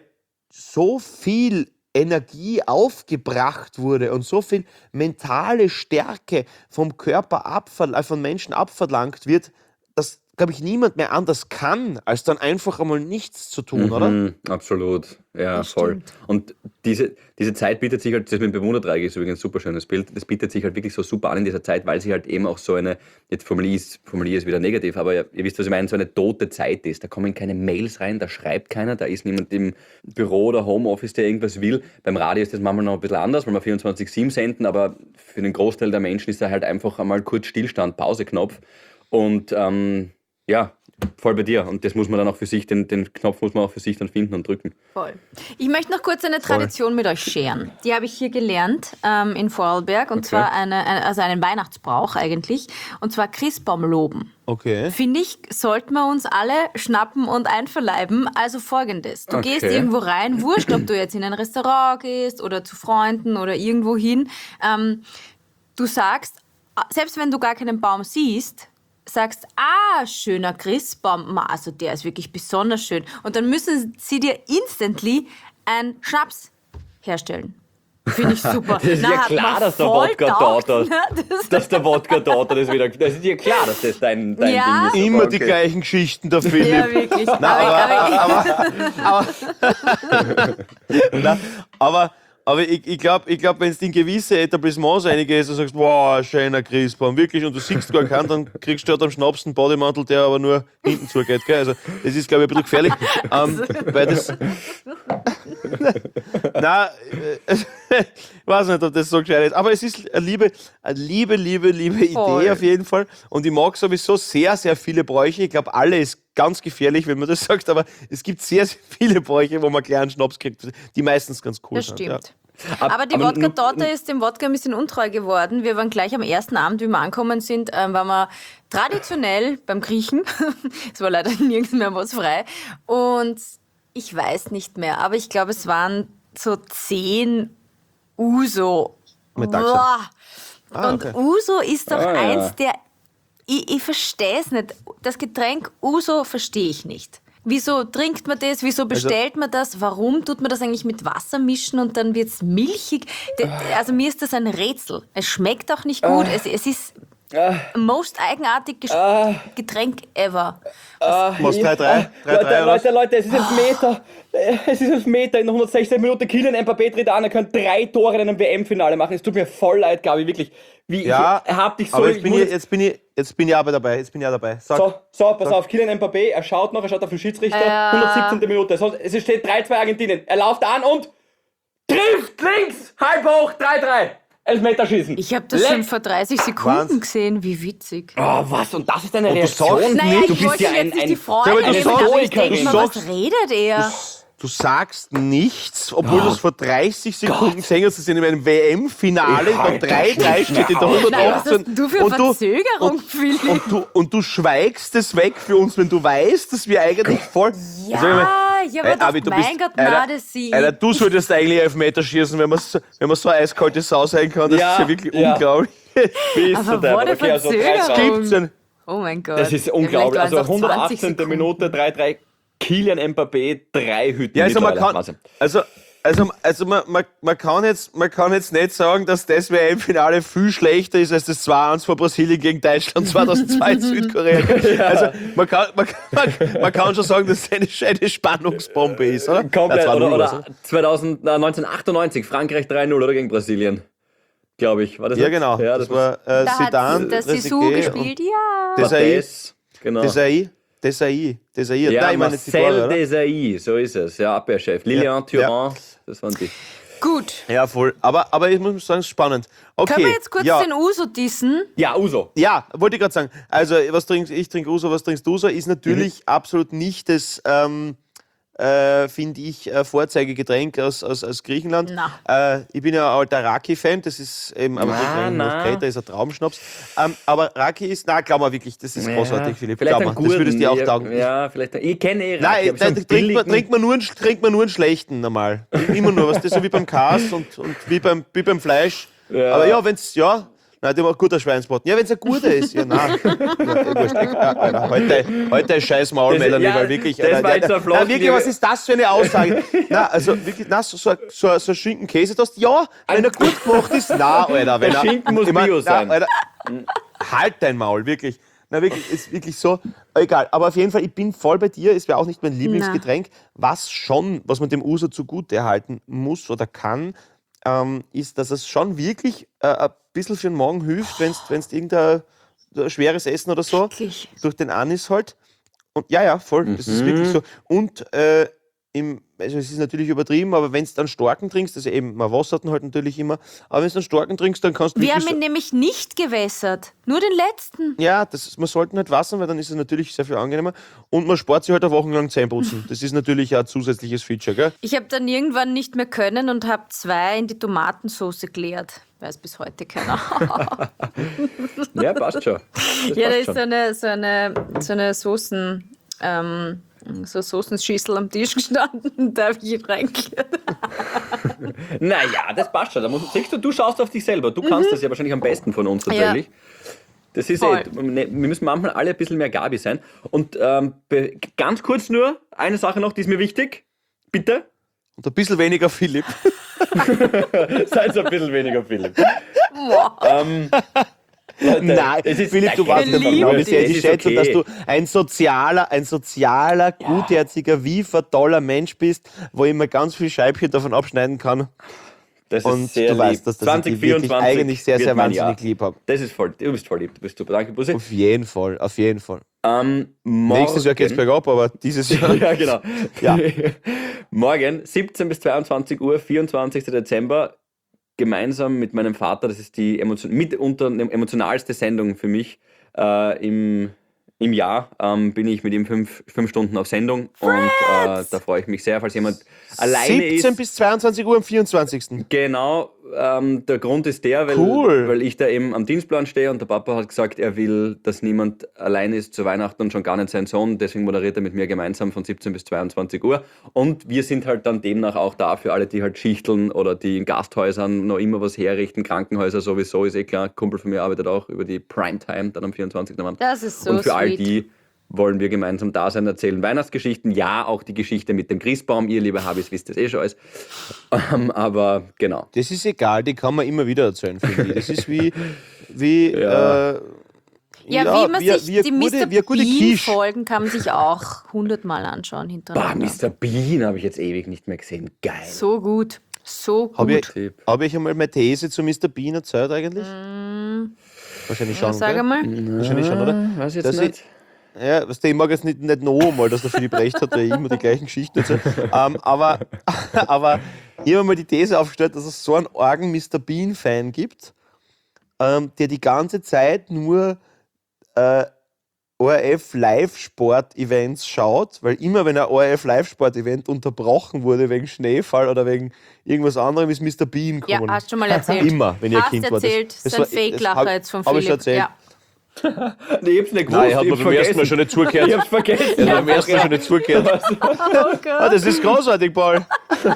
so viel Energie aufgebracht wurde und so viel mentale Stärke vom Körper abverl- äh, von Menschen abverlangt wird, dass, glaube ich, niemand mehr anders kann, als dann einfach einmal nichts zu tun, oder? Mhm, absolut, ja, Das voll. stimmt. Und diese, diese Zeit bietet sich halt, das mit dem Bermuda-Dreieck ist übrigens ein super schönes Bild, das bietet sich halt wirklich so super an in dieser Zeit, weil sie halt eben auch so eine, jetzt formuliere ich formuliere es wieder negativ, aber ihr, ihr wisst, was ich meine, so eine tote Zeit ist. Da kommen keine Mails rein, da schreibt keiner, da ist niemand im Büro oder Homeoffice, der irgendwas will. Beim Radio ist das manchmal noch ein bisschen anders, weil wir vierundzwanzig sieben senden, aber für den Großteil der Menschen ist da halt einfach einmal kurz Stillstand, Pauseknopf und ähm, ja, voll bei dir. Und das muss man dann auch für sich, den, den Knopf muss man auch für sich dann finden und drücken. Voll. Ich möchte noch kurz eine Tradition mit euch scheren. Die habe ich hier gelernt ähm, in Vorarlberg. Und Okay. zwar eine, eine, also einen Weihnachtsbrauch eigentlich. Und zwar Christbaum loben. Okay. Finde ich, sollten wir uns alle schnappen und einverleiben. Also folgendes. Du Okay. gehst irgendwo rein, wurscht, ob du jetzt in ein Restaurant gehst oder zu Freunden oder irgendwo hin. Ähm, du sagst, selbst wenn du gar keinen Baum siehst, sagst, ah, schöner Christbaum, Ma, also der ist wirklich besonders schön. Und dann müssen sie dir instantly einen Schnaps herstellen. Finde ich super. Das ist Na, ja hat klar, man dass der voll Wodka taugt, dauert. ne? Das- Dass der Wodka dort das ist wieder. Das ist dir klar, dass das dein, dein Ja. Ding ist. Immer aber die okay. gleichen Geschichten, der Philipp. Ja, wirklich. Na, aber, aber, aber, aber, aber, Na, aber, aber ich, ich glaube, ich glaub, wenn du in gewisse Etablissements reingehst und sagst, wow, schöner Christbaum, wirklich, und du siehst gar keinen, dann kriegst du halt am Schnaps einen Bodymantel, der aber nur hinten zugeht. Gell? Also, das ist, glaube ich, ein bisschen gefährlich. ähm, weil das. Nein, äh, ich weiß nicht, ob das so gescheit ist. Aber es ist eine liebe, eine liebe, liebe, liebe Idee Voll. auf jeden Fall. Und ich mag sowieso sehr, sehr viele Bräuche. Ich glaube, alle ist ganz gefährlich, wenn man das sagt, aber es gibt sehr, sehr viele Bräuche, wo man kleinen Schnaps kriegt, die meistens ganz cool Das sind. stimmt. Ja. Aber die aber Wodka-Torte ist dem Wodka ein bisschen untreu geworden. Wir waren gleich am ersten Abend, wie wir angekommen sind, ähm, waren wir traditionell beim Griechen. Es war leider nirgends mehr was frei. Und ich weiß nicht mehr, aber ich glaube, es waren so zehn Uso. Mit Taxa. Boah. Ah, Und okay. Uso ist doch Ah, ja. eins der... Ich, ich verstehe es nicht. Das Getränk Uso verstehe ich nicht. Wieso trinkt man das? Wieso bestellt man das? Warum tut man das eigentlich mit Wasser mischen und dann wird es milchig? D- Also mir ist das ein Rätsel. Es schmeckt auch nicht gut. Es, es ist most eigenartig ges- Getränk ever. Was, drei drei? drei Leute, drei oder was? Leute, Leute, es ist elf Meter. Es ist elf Meter in hundertsechzehn Minuten. Kylian Mbappé tritt an, er kann drei Tore in einem W M-Finale machen. Es tut mir voll leid, Gabi, wirklich. Wie, Ja, ich hab dich so... aber jetzt ich bin muss ich, jetzt bin ich, jetzt bin ich aber dabei. Jetzt bin ich auch dabei. Sag. So, so, pass auf, Kylian Mbappé, er schaut noch, er schaut auf den Schiedsrichter, hundertsiebzehnte Minute. So, es steht drei zwei Argentinien. Er läuft an und trifft links, halb hoch, drei drei. Elfmeterschießen. Ich habe das Let's- schon vor dreißig Sekunden Wahnsinn. gesehen. Wie witzig. Oh, was? Und das ist deine Und du Reaktion? sagst Naja, nicht, du ich bist wollte ja jetzt ein... nicht ein die Freude Ja, aber du nehmen, sagst- aber ich denke du mal, was sagst- redet er? Du sagst nichts, obwohl du es vor dreißig Sekunden gesehen hast, das ist in einem W M-Finale, Ich da halt drei das drei nicht steht in der mehr aus. Nein, was hundertachtzehn. hast du für und, du, Verzögerung, und, Philipp? und, du, und du schweigst es weg für uns, wenn du weißt, dass wir eigentlich voll... Ja, Sag mal, ja, aber ey, doch, Abi, du mein bist- Gott, Alter, na, das sie. Alter, du solltest eigentlich Elfmeter schießen, wenn man so, wenn man so eine eiskalte Sau sein kann. Das Ja, ist ja wirklich ja. unglaublich. Bist Aber du der? wurde Okay, also drei Verzögerung. zwei. Gibt's denn? Oh mein Gott. Das ist Ja, unglaublich. vielleicht Also waren's auch zwanzig hundertachtzehnte Sekunden. Minute, drei drei. Kylian Mbappé, drei Hütten. Ja, also man mittlerweile. kann, Wahnsinn. also, also, also man, man, man, kann jetzt, man kann jetzt nicht sagen, dass das W M-Finale viel schlechter ist als das zwei eins von Brasilien gegen Deutschland zweitausendzwei in Südkorea. Also man kann, man, kann- man, man kann schon sagen, dass es eine, eine Spannungsbombe ist, oder? Komplett. Ja, zwei null oder so. oder zweitausend, na, neunzehnhundertachtundneunzig, Frankreich drei null oder gegen Brasilien. Glaube ich. War das Ja, nicht? genau. Ja, das, das, war äh, Da Zidane, hat das Sissou Trezeguet gespielt, ja. und Desailly. Barthez, genau. Desailly. Desailly. Desailly. Ja, Nein, ich meine jetzt die Tore, Marcel oder? Desailly, so ist es. Ja, Abwehrchef. Lilian Ja, Thuram, das waren die. Gut. Ja, voll. Aber, aber ich muss sagen, es ist spannend. Okay. Können wir jetzt kurz ja. den Uso dissen? Ja, Uso. Ja, wollte ich gerade sagen. Also, was trinkst ich trinke Uso, was trinkst du so, ist natürlich Mhm. absolut nicht das, ähm, äh, finde ich, äh, Vorzeigegetränk aus, aus, aus Griechenland. Na. Äh, ich bin ja ein alter Raki-Fan, das ist eben, aber Na, na. Kreta ist ein Traumschnaps. Ähm, aber Raki ist, na, glaub mal wirklich, das ist großartig, Philipp. Vielleicht Glaub ein mal, das würdest du dir auch ja, taugen. Ja, vielleicht. Ich kenne eh Raki, Nein, aber so nein einen trinkt, man, billigen- trinkt, man nur einen, trinkt man nur einen schlechten normal. Immer nur, was das so wie beim Kas und, und wie, beim, wie beim Fleisch. Ja. Aber ja, wenn's, ja, nein, der macht guter Schweinsbraten. Ja, wenn's ein guter ist, ja, nein. Ja, eh wurscht. Ja, Alter, heute, heute ist scheiß Maul, Das- Melanie, ja, weil wirklich, das Alter, war jetzt der- ein Floskel, nein, wirklich, liebe- was ist das für eine Aussage? Nein, also wirklich, nein, so, so, so, so ein Schinken-Käse, das, ja, wenn er gut gemacht ist, nein, Alter. Wenn Der er, Schinken muss ich mein, Bio nein, sein. Alter, halt dein Maul, wirklich. Na wirklich, ist wirklich so. Egal, aber auf jeden Fall, ich bin voll bei dir. Es wäre auch nicht mein Lieblingsgetränk. Was schon, was man dem Uso zugute erhalten muss oder kann, ähm, ist, dass es schon wirklich äh, ein bisschen für den Magen hilft, wenn es irgendein äh, schweres Essen oder so Wirklich? durch den Anis halt. Und ja, ja, voll, das ist wirklich so. Und äh, im, also es ist natürlich übertrieben, aber wenn du dann Starken trinkst, also eben, man wassert ihn halt natürlich immer, aber wenn du dann Starken trinkst, dann kannst du Wir wirklich haben ihn nämlich nicht gewässert. Nur den letzten. ja, das, man sollte nicht wassern, weil dann ist es natürlich sehr viel angenehmer. Und man spart sich halt auch wochenlang Zähneputzen. Das ist natürlich auch ein zusätzliches Feature, gell? Ich habe dann irgendwann nicht mehr können und habe zwei in die Tomatensauce geleert. Weiß bis heute keiner. Ja, passt schon. Das Ja, da passt ist schon. so eine, so eine, so eine Soßen, ähm, so eine Soßenschüssel am Tisch gestanden, da habe ich ihn reingekehrt. Naja, das passt schon. Da musst, siehst du, du schaust auf dich selber. Du kannst das ja wahrscheinlich am besten von uns tatsächlich. Das ist Voll. eh, wir müssen manchmal alle ein bisschen mehr Gabi sein. Und ähm, be- ganz kurz nur, eine Sache noch, die ist mir wichtig. Bitte. Und ein bisschen weniger Philipp. Seid ein bisschen weniger Philipp. ähm, Leute, Nein, es ist, Philipp, du weißt lieb einfach genau, wie dich. sehr Es ich ist schätze, okay. dass du ein sozialer, ein sozialer, gutherziger, wiefer, toller Mensch bist, wo ich mir ganz viel Scheibchen davon abschneiden kann. Das ist Und sehr du lieb. weißt, dass, dass ich die wirklich zwanzig eigentlich sehr, wird sehr mein wahnsinnig Jahr. lieb habe. Das ist voll, du bist voll lieb, du bist super. Danke, Bussi. Auf jeden Fall, auf jeden Fall. Ähm, morgen, Nächstes Jahr geht's bergab, aber dieses Jahr. ja, genau. Ja. Morgen, siebzehn bis zweiundzwanzig Uhr, vierundzwanzigsten Dezember, gemeinsam mit meinem Vater, das ist die emotion mitunter emotionalste Sendung für mich äh, im, im Jahr, ähm, bin ich mit ihm fünf, fünf Stunden auf Sendung und äh, da freue ich mich sehr, falls jemand alleine ist. siebzehn bis zweiundzwanzig Uhr am vierundzwanzigsten Genau, ähm, der Grund ist der, weil, Cool. weil ich da eben am Dienstplan stehe und der Papa hat gesagt, er will, dass niemand allein ist zu Weihnachten und schon gar nicht sein Sohn, deswegen moderiert er mit mir gemeinsam von siebzehn bis zweiundzwanzig Uhr und wir sind halt dann demnach auch da für alle, die halt schichteln oder die in Gasthäusern noch immer was herrichten, Krankenhäuser sowieso, ist eh klar, ein Kumpel von mir arbeitet auch über die Primetime dann am vierundzwanzigsten November. Das ist so Und für all sweet. die wollen wir gemeinsam da sein, erzählen Weihnachtsgeschichten. Ja, auch die Geschichte mit dem Christbaum. Ihr, liebe Habis, wisst das eh schon alles. Ähm, aber genau. Das ist egal, die kann man immer wieder erzählen, finde ich. Das ist wie, wie, Ja. äh, Ja, wie man sich wie eine die gute, Mister wie eine gute Quiche. Bean-Folgen kann man sich auch hundertmal anschauen Bah, hintereinander. Mister Bean habe ich jetzt ewig nicht mehr gesehen. Geil. So gut, so gut. Habe ich, Tipp. hab ich einmal meine These zu Mister Bean erzählt eigentlich? Wahrscheinlich schon, Sag gell? einmal. Wahrscheinlich schon, oder? Weiß ich jetzt Dass nicht. Ich, ja, weißt du, ich mag jetzt nicht, nicht noch einmal, dass der Philipp recht hat, weil ich immer die gleichen Geschichten erzähle. ähm, aber, aber ich habe mal die These aufgestellt, dass es so einen argen Mister Bean-Fan gibt, ähm, der die ganze Zeit nur äh, O R F Live-Sport-Events schaut, weil immer, wenn ein O R F Live-Sport-Event unterbrochen wurde wegen Schneefall oder wegen irgendwas anderem, ist Mister Bean Ja, gekommen. hast du schon mal erzählt. Immer, wenn ich ein Hast Kind war. Das- erzählt, das das ist war- ein Fake-Lacher das hab- jetzt von hab ich schon Philipp. erzählt. Ja. Nee, ich hab's nicht gewusst. Nein, er hat ich mir hab's beim ersten Mal schon nicht zugehört. Ich hab's vergessen. Er hat beim ersten Mal schon nicht zugehört. Ah, das ist großartig, Paul.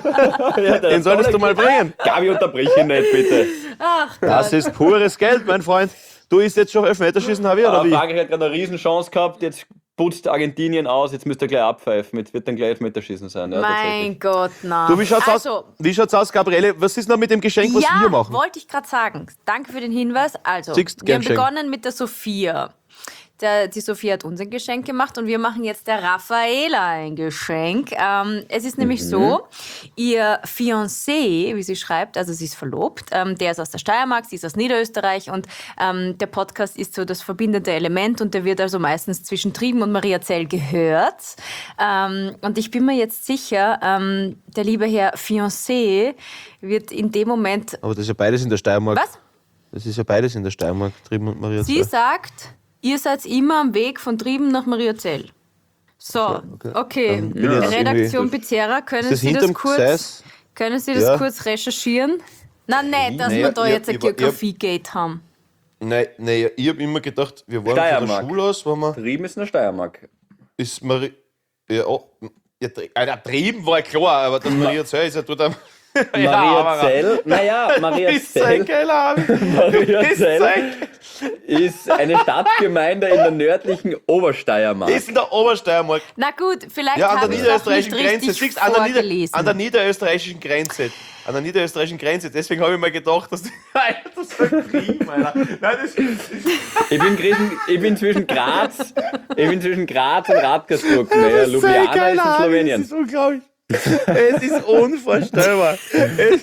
Den solltest du mal bringen. Gabi, unterbrich ihn nicht, bitte. Das ist pures Geld, mein Freund. Du isst jetzt schon Elfmeterschießen, habe ich, oder Aber wie? Frankreich hat gerade eine Riesenchance gehabt, jetzt putzt Argentinien aus, jetzt müsst ihr gleich abpfeifen. Jetzt wird dann gleich Elfmeterschießen sein. Ja, tatsächlich. Mein Gott, na. Du, wie schaut's also, aus? Wie schaut's aus, Gabriele? Was ist noch mit dem Geschenk, was ja, wir machen? wollte ich gerade sagen. Danke für den Hinweis. Also, Siehst, wir gern haben geschehen. begonnen mit der Sophia. Der, die Sophia hat uns ein Geschenk gemacht und wir machen jetzt der Raffaela ein Geschenk. Ähm, es ist nämlich so, ihr Fiancé, wie sie schreibt, also sie ist verlobt, ähm, der ist aus der Steiermark, sie ist aus Niederösterreich und ähm, der Podcast ist so das verbindende Element und der wird also meistens zwischen Trieben und Mariazell gehört. Ähm, und ich bin mir jetzt sicher, ähm, der liebe Herr Fiancé wird in dem Moment... Aber das ist ja beides in der Steiermark. Was? Das ist ja beides in der Steiermark, Trieben und Maria. Sie sagt, ihr seid immer am Weg von Trieben nach Mariazell. So, okay. okay. Dann bin ich jetzt Redaktion irgendwie- Pizarra, können Ist das Sie das hinterm kurz, Gseis? können Sie das Ja. kurz recherchieren? Nein, nicht, dass Naja, wir da ich- jetzt ein ich war- ich- Geographie-Gate haben. Nein, nein, ich habe immer gedacht, wir waren von der Steiermark. Schule aus, waren wir, Trieben ist in der Steiermark. ist Maria. Ja, oh, ja, Tri- Alter, Trieben war klar, aber das Maria Zell ist ja dort am. Mariazell, naja, Ist Mariazell, sein geiler Mariazell ist eine Stadtgemeinde in der nördlichen Obersteiermark. Ist in der Obersteiermark. Na gut, vielleicht Ja, an der habe ich es auch nicht niederösterreichischen Grenze. richtig Siehst, an, der Nieder vorgelesen. an der niederösterreichischen Grenze. An der niederösterreichischen Grenze. Deswegen habe ich mir gedacht, dass. Alter, das ist ein Trieben, Alter. Nein, das Ich bin, Griechen, ich bin zwischen Graz, ich bin zwischen Graz und Radgersburg. Naja, Ljubljana ist in Slowenien. Das ist unglaublich. Es ist unvorstellbar. Es,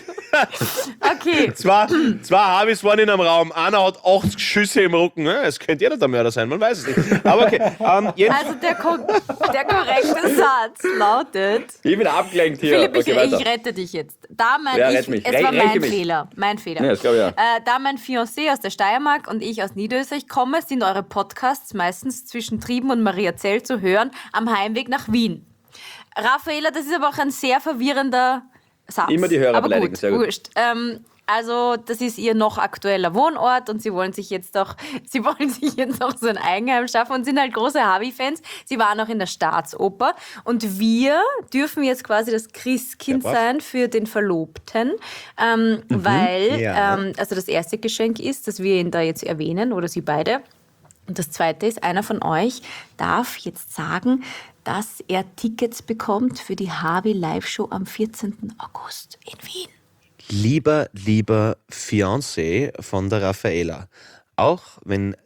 Okay, zwei, zwei Habis waren in einem Raum. Einer hat acht Schüsse im Rücken. Ne? Es könnte jeder der Mörder sein, man weiß es nicht. Aber okay. Ähm, jedenfalls- also der, ko der korrekte Satz lautet... Ich bin abgelenkt hier. Philipp, ich, Okay, weiter. ich rette dich jetzt. Da mein Ja, ich, rett mich. es Re- war mein räche mich. Fehler. Mein Fehler. Ja, das glaub ich ja. Äh, da mein Fiancé aus der Steiermark und ich aus Niederösterreich komme, sind eure Podcasts meistens zwischen Trieben und Mariazell zu hören am Heimweg nach Wien. Raffaela, das ist aber auch ein sehr verwirrender Satz. Immer die Hörer aber beleidigen, gut, sehr gut. Wurscht. Ähm, also das ist ihr noch aktueller Wohnort und sie wollen sich jetzt doch, sie wollen sich jetzt auch so ein Eigenheim schaffen und sind halt große Harvey-Fans. Sie waren auch in der Staatsoper und wir dürfen jetzt quasi das Christkind Ja, was? sein für den Verlobten, ähm, weil ja. ähm, also das erste Geschenk ist, dass wir ihn da jetzt erwähnen oder sie beide. Und das zweite ist, einer von euch darf jetzt sagen, dass er Tickets bekommt für die Harvey Live-Show am vierzehnten August in Wien. Lieber, lieber Fiancé von der Raffaela, auch wenn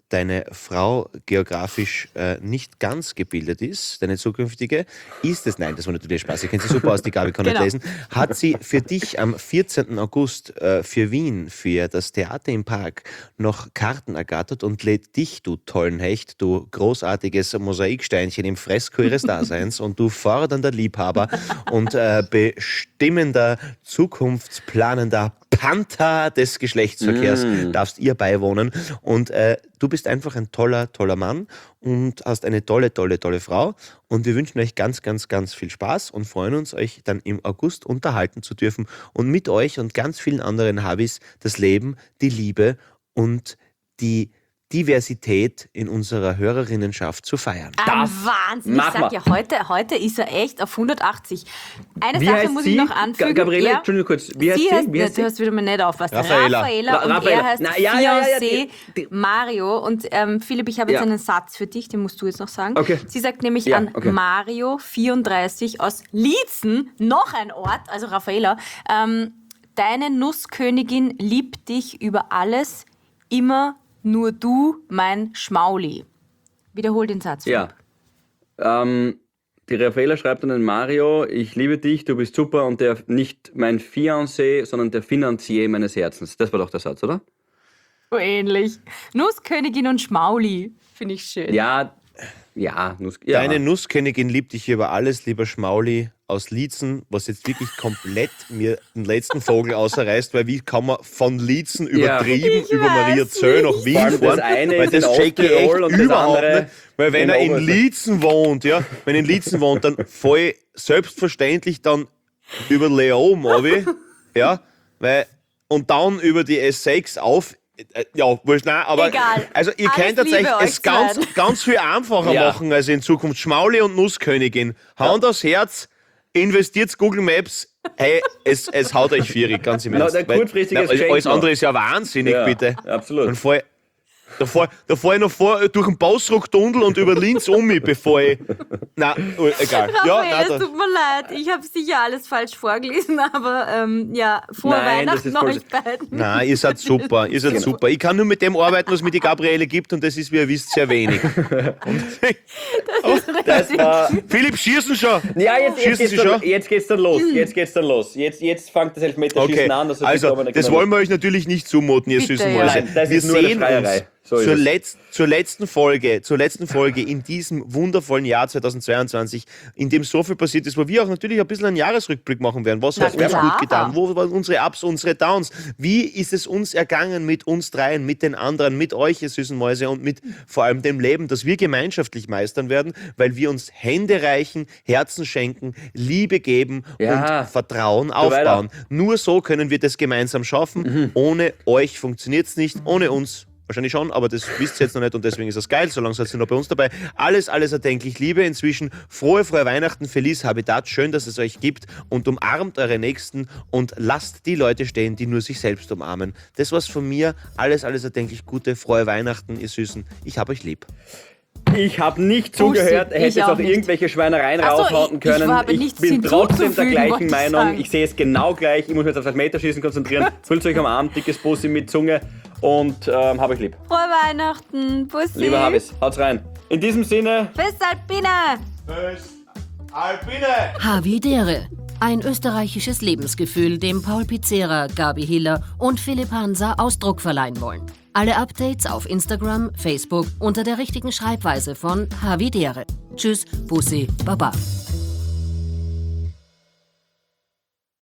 deine Frau geografisch äh, nicht ganz gebildet ist, deine zukünftige, ist es, nein, das war natürlich Spaß, ich kenne sie super aus, die Gabi kann Genau. nicht lesen, hat sie für dich am vierzehnten August äh, für Wien, für das Theater im Park noch Karten ergattert und lädt dich, du tollen Hecht, du großartiges Mosaiksteinchen im Fresko ihres Daseins und du fordernder Liebhaber und äh, bestimmender, zukunftsplanender Panther des Geschlechtsverkehrs Mm. darfst ihr beiwohnen. Und äh, du bist einfach ein toller, toller Mann und hast eine tolle, tolle, tolle Frau. Und wir wünschen euch ganz, ganz, ganz viel Spaß und freuen uns, euch dann im August unterhalten zu dürfen und mit euch und ganz vielen anderen Habis das Leben, die Liebe und die Diversität in unserer Hörerinnenschaft zu feiern. Ein Das Wahnsinn. Ich machen sag wir. ja, heute, heute ist er echt auf hundertachtzig. Eine Wie Sache heißt muss sie? ich noch anfügen. Ga- Gabriele, Er- Entschuldigung kurz. Wie heißt sie sie? heißt, Wie heißt du sie? hast wieder mal nicht aufpasst. Raffaella. Raffaella Ra- und Raffaella. er heißt Na, ja, ja, ja, ja, Fiancé die- die- Mario. Und ähm, Philipp, ich habe jetzt Ja. einen Satz für dich, den musst du jetzt noch sagen. Okay. Sie sagt nämlich Ja, an okay. Mario vierunddreißig aus Liezen, noch ein Ort, also Raffaella, ähm, deine Nusskönigin liebt dich über alles, immer nur du, mein Schmauli. Wiederhol den Satz. Ja. Ähm, die Raffaella schreibt an den Mario, ich liebe dich, du bist super und der nicht mein Fiancé, sondern der Finanzier meines Herzens. Das war doch der Satz, oder? So ähnlich. Nusskönigin und Schmauli. Finde ich schön. Ja, ja. Nuss, ja. Deine Nusskönigin liebt dich über alles, lieber Schmauli aus Liezen, was jetzt wirklich komplett mir den letzten Vogel außerreißt, weil wie kann man von Liezen Ja. übertrieben Ich über weiß Maria Zöll nach Vor Wien allem das fahren? eine Weil ist in das check ich echt Osttirol und das überhaupt andere nicht. Weil wenn in er in Oberösterreich. Liezen wohnt, ja, wenn er in Liezen wohnt, dann voll selbstverständlich dann über Leon, Mobi, ja, weil, und dann über die S sechs auf. Äh, Ja, wurscht, nein, aber Egal. also ihr Alles könnt jetzt Liebe euch euch es ganz, zwei. ganz viel einfacher Ja. machen als in Zukunft. Schmauli und Nusskönigin. Hand aufs Herz, investiert Google Maps. Hey, es, es haut euch vierig, ganz im Na, Ernst. der Weil- kurzfristige na, Geschenk Alles noch. andere ist ja wahnsinnig, Ja, bitte. absolut. Dann fahr, da fahr, da fahr ich noch vor, durch den Bausruck-Tunnel und über Linz um mich, bevor ich... Nein, oh, egal. Ja, Raphael, nein, es da, tut mir leid. Ich habe sicher alles falsch vorgelesen, aber ähm, ja, frohe Nein, das Weihnachten ist voll- euch beiden. nein, ihr seid super, ihr seid super. Ich kann nur mit dem arbeiten, was mir die Gabriele gibt und das ist, wie ihr wisst, sehr wenig. Das war, Philipp, schießen schon! ja, jetzt, jetzt, Schießen geht's Sie dann, schon? jetzt geht's dann los. Jetzt geht's dann los. Jetzt, jetzt fängt das Elfmeterschießen Okay, an. Also, also bitte, aber das dann- wollen wir euch natürlich nicht zumuten, ihr Bitte, süßen ja. Mäuse. Nein, das wir ist nur eine sehen Schreierei. uns So ist zur, es. Letz-, zur letzten Folge, zur letzten Folge in diesem wundervollen Jahr zweitausendzweiundzwanzig, in dem so viel passiert ist, wo wir auch natürlich ein bisschen einen Jahresrückblick machen werden. Was Na hat uns klar. gut getan? Wo waren unsere Ups, unsere Downs? Wie ist es uns ergangen mit uns dreien, mit den anderen, mit euch, ihr süßen Mäuse und mit vor allem dem Leben, das wir gemeinschaftlich meistern werden, weil wir uns Hände reichen, Herzen schenken, Liebe geben Ja. und Vertrauen So aufbauen. weiter. Nur so können wir das gemeinsam schaffen. Mhm. Ohne euch funktioniert es nicht. Ohne uns wahrscheinlich schon, aber das wisst ihr jetzt noch nicht und deswegen ist das geil. Solange seid ihr noch bei uns dabei. Alles, alles erdenklich Liebe inzwischen. Frohe, frohe Weihnachten, Feliz Habitat. Schön, dass es euch gibt und umarmt eure Nächsten und lasst die Leute stehen, die nur sich selbst umarmen. Das war's von mir. Alles, alles erdenklich Gute. Frohe Weihnachten, ihr Süßen. Ich hab euch lieb. Ich habe nicht Pussy, zugehört, er ich hätte jetzt auch auch nicht. irgendwelche Schweinereien Ach so, raushauen ich- ich können. habe nichts bin trotzdem der hinzuzufügen, wollte gleichen ich Meinung. sagen. Ich sehe es genau gleich. Ich muss mich jetzt auf das Meterschießen konzentrieren. Fühlt euch am Arm, dickes Pussy mit Zunge und ähm, habe ich lieb. Frohe Weihnachten. Bussi. Lieber Habis, haut's rein. In diesem Sinne, Bis Alpine. Alpine! Havidere. Ein österreichisches Lebensgefühl, dem Paul Pizzera, Gabi Hiller und Philipp Hansa Ausdruck verleihen wollen. Alle Updates auf Instagram, Facebook unter der richtigen Schreibweise von Havidere. Tschüss, Bussi, Baba.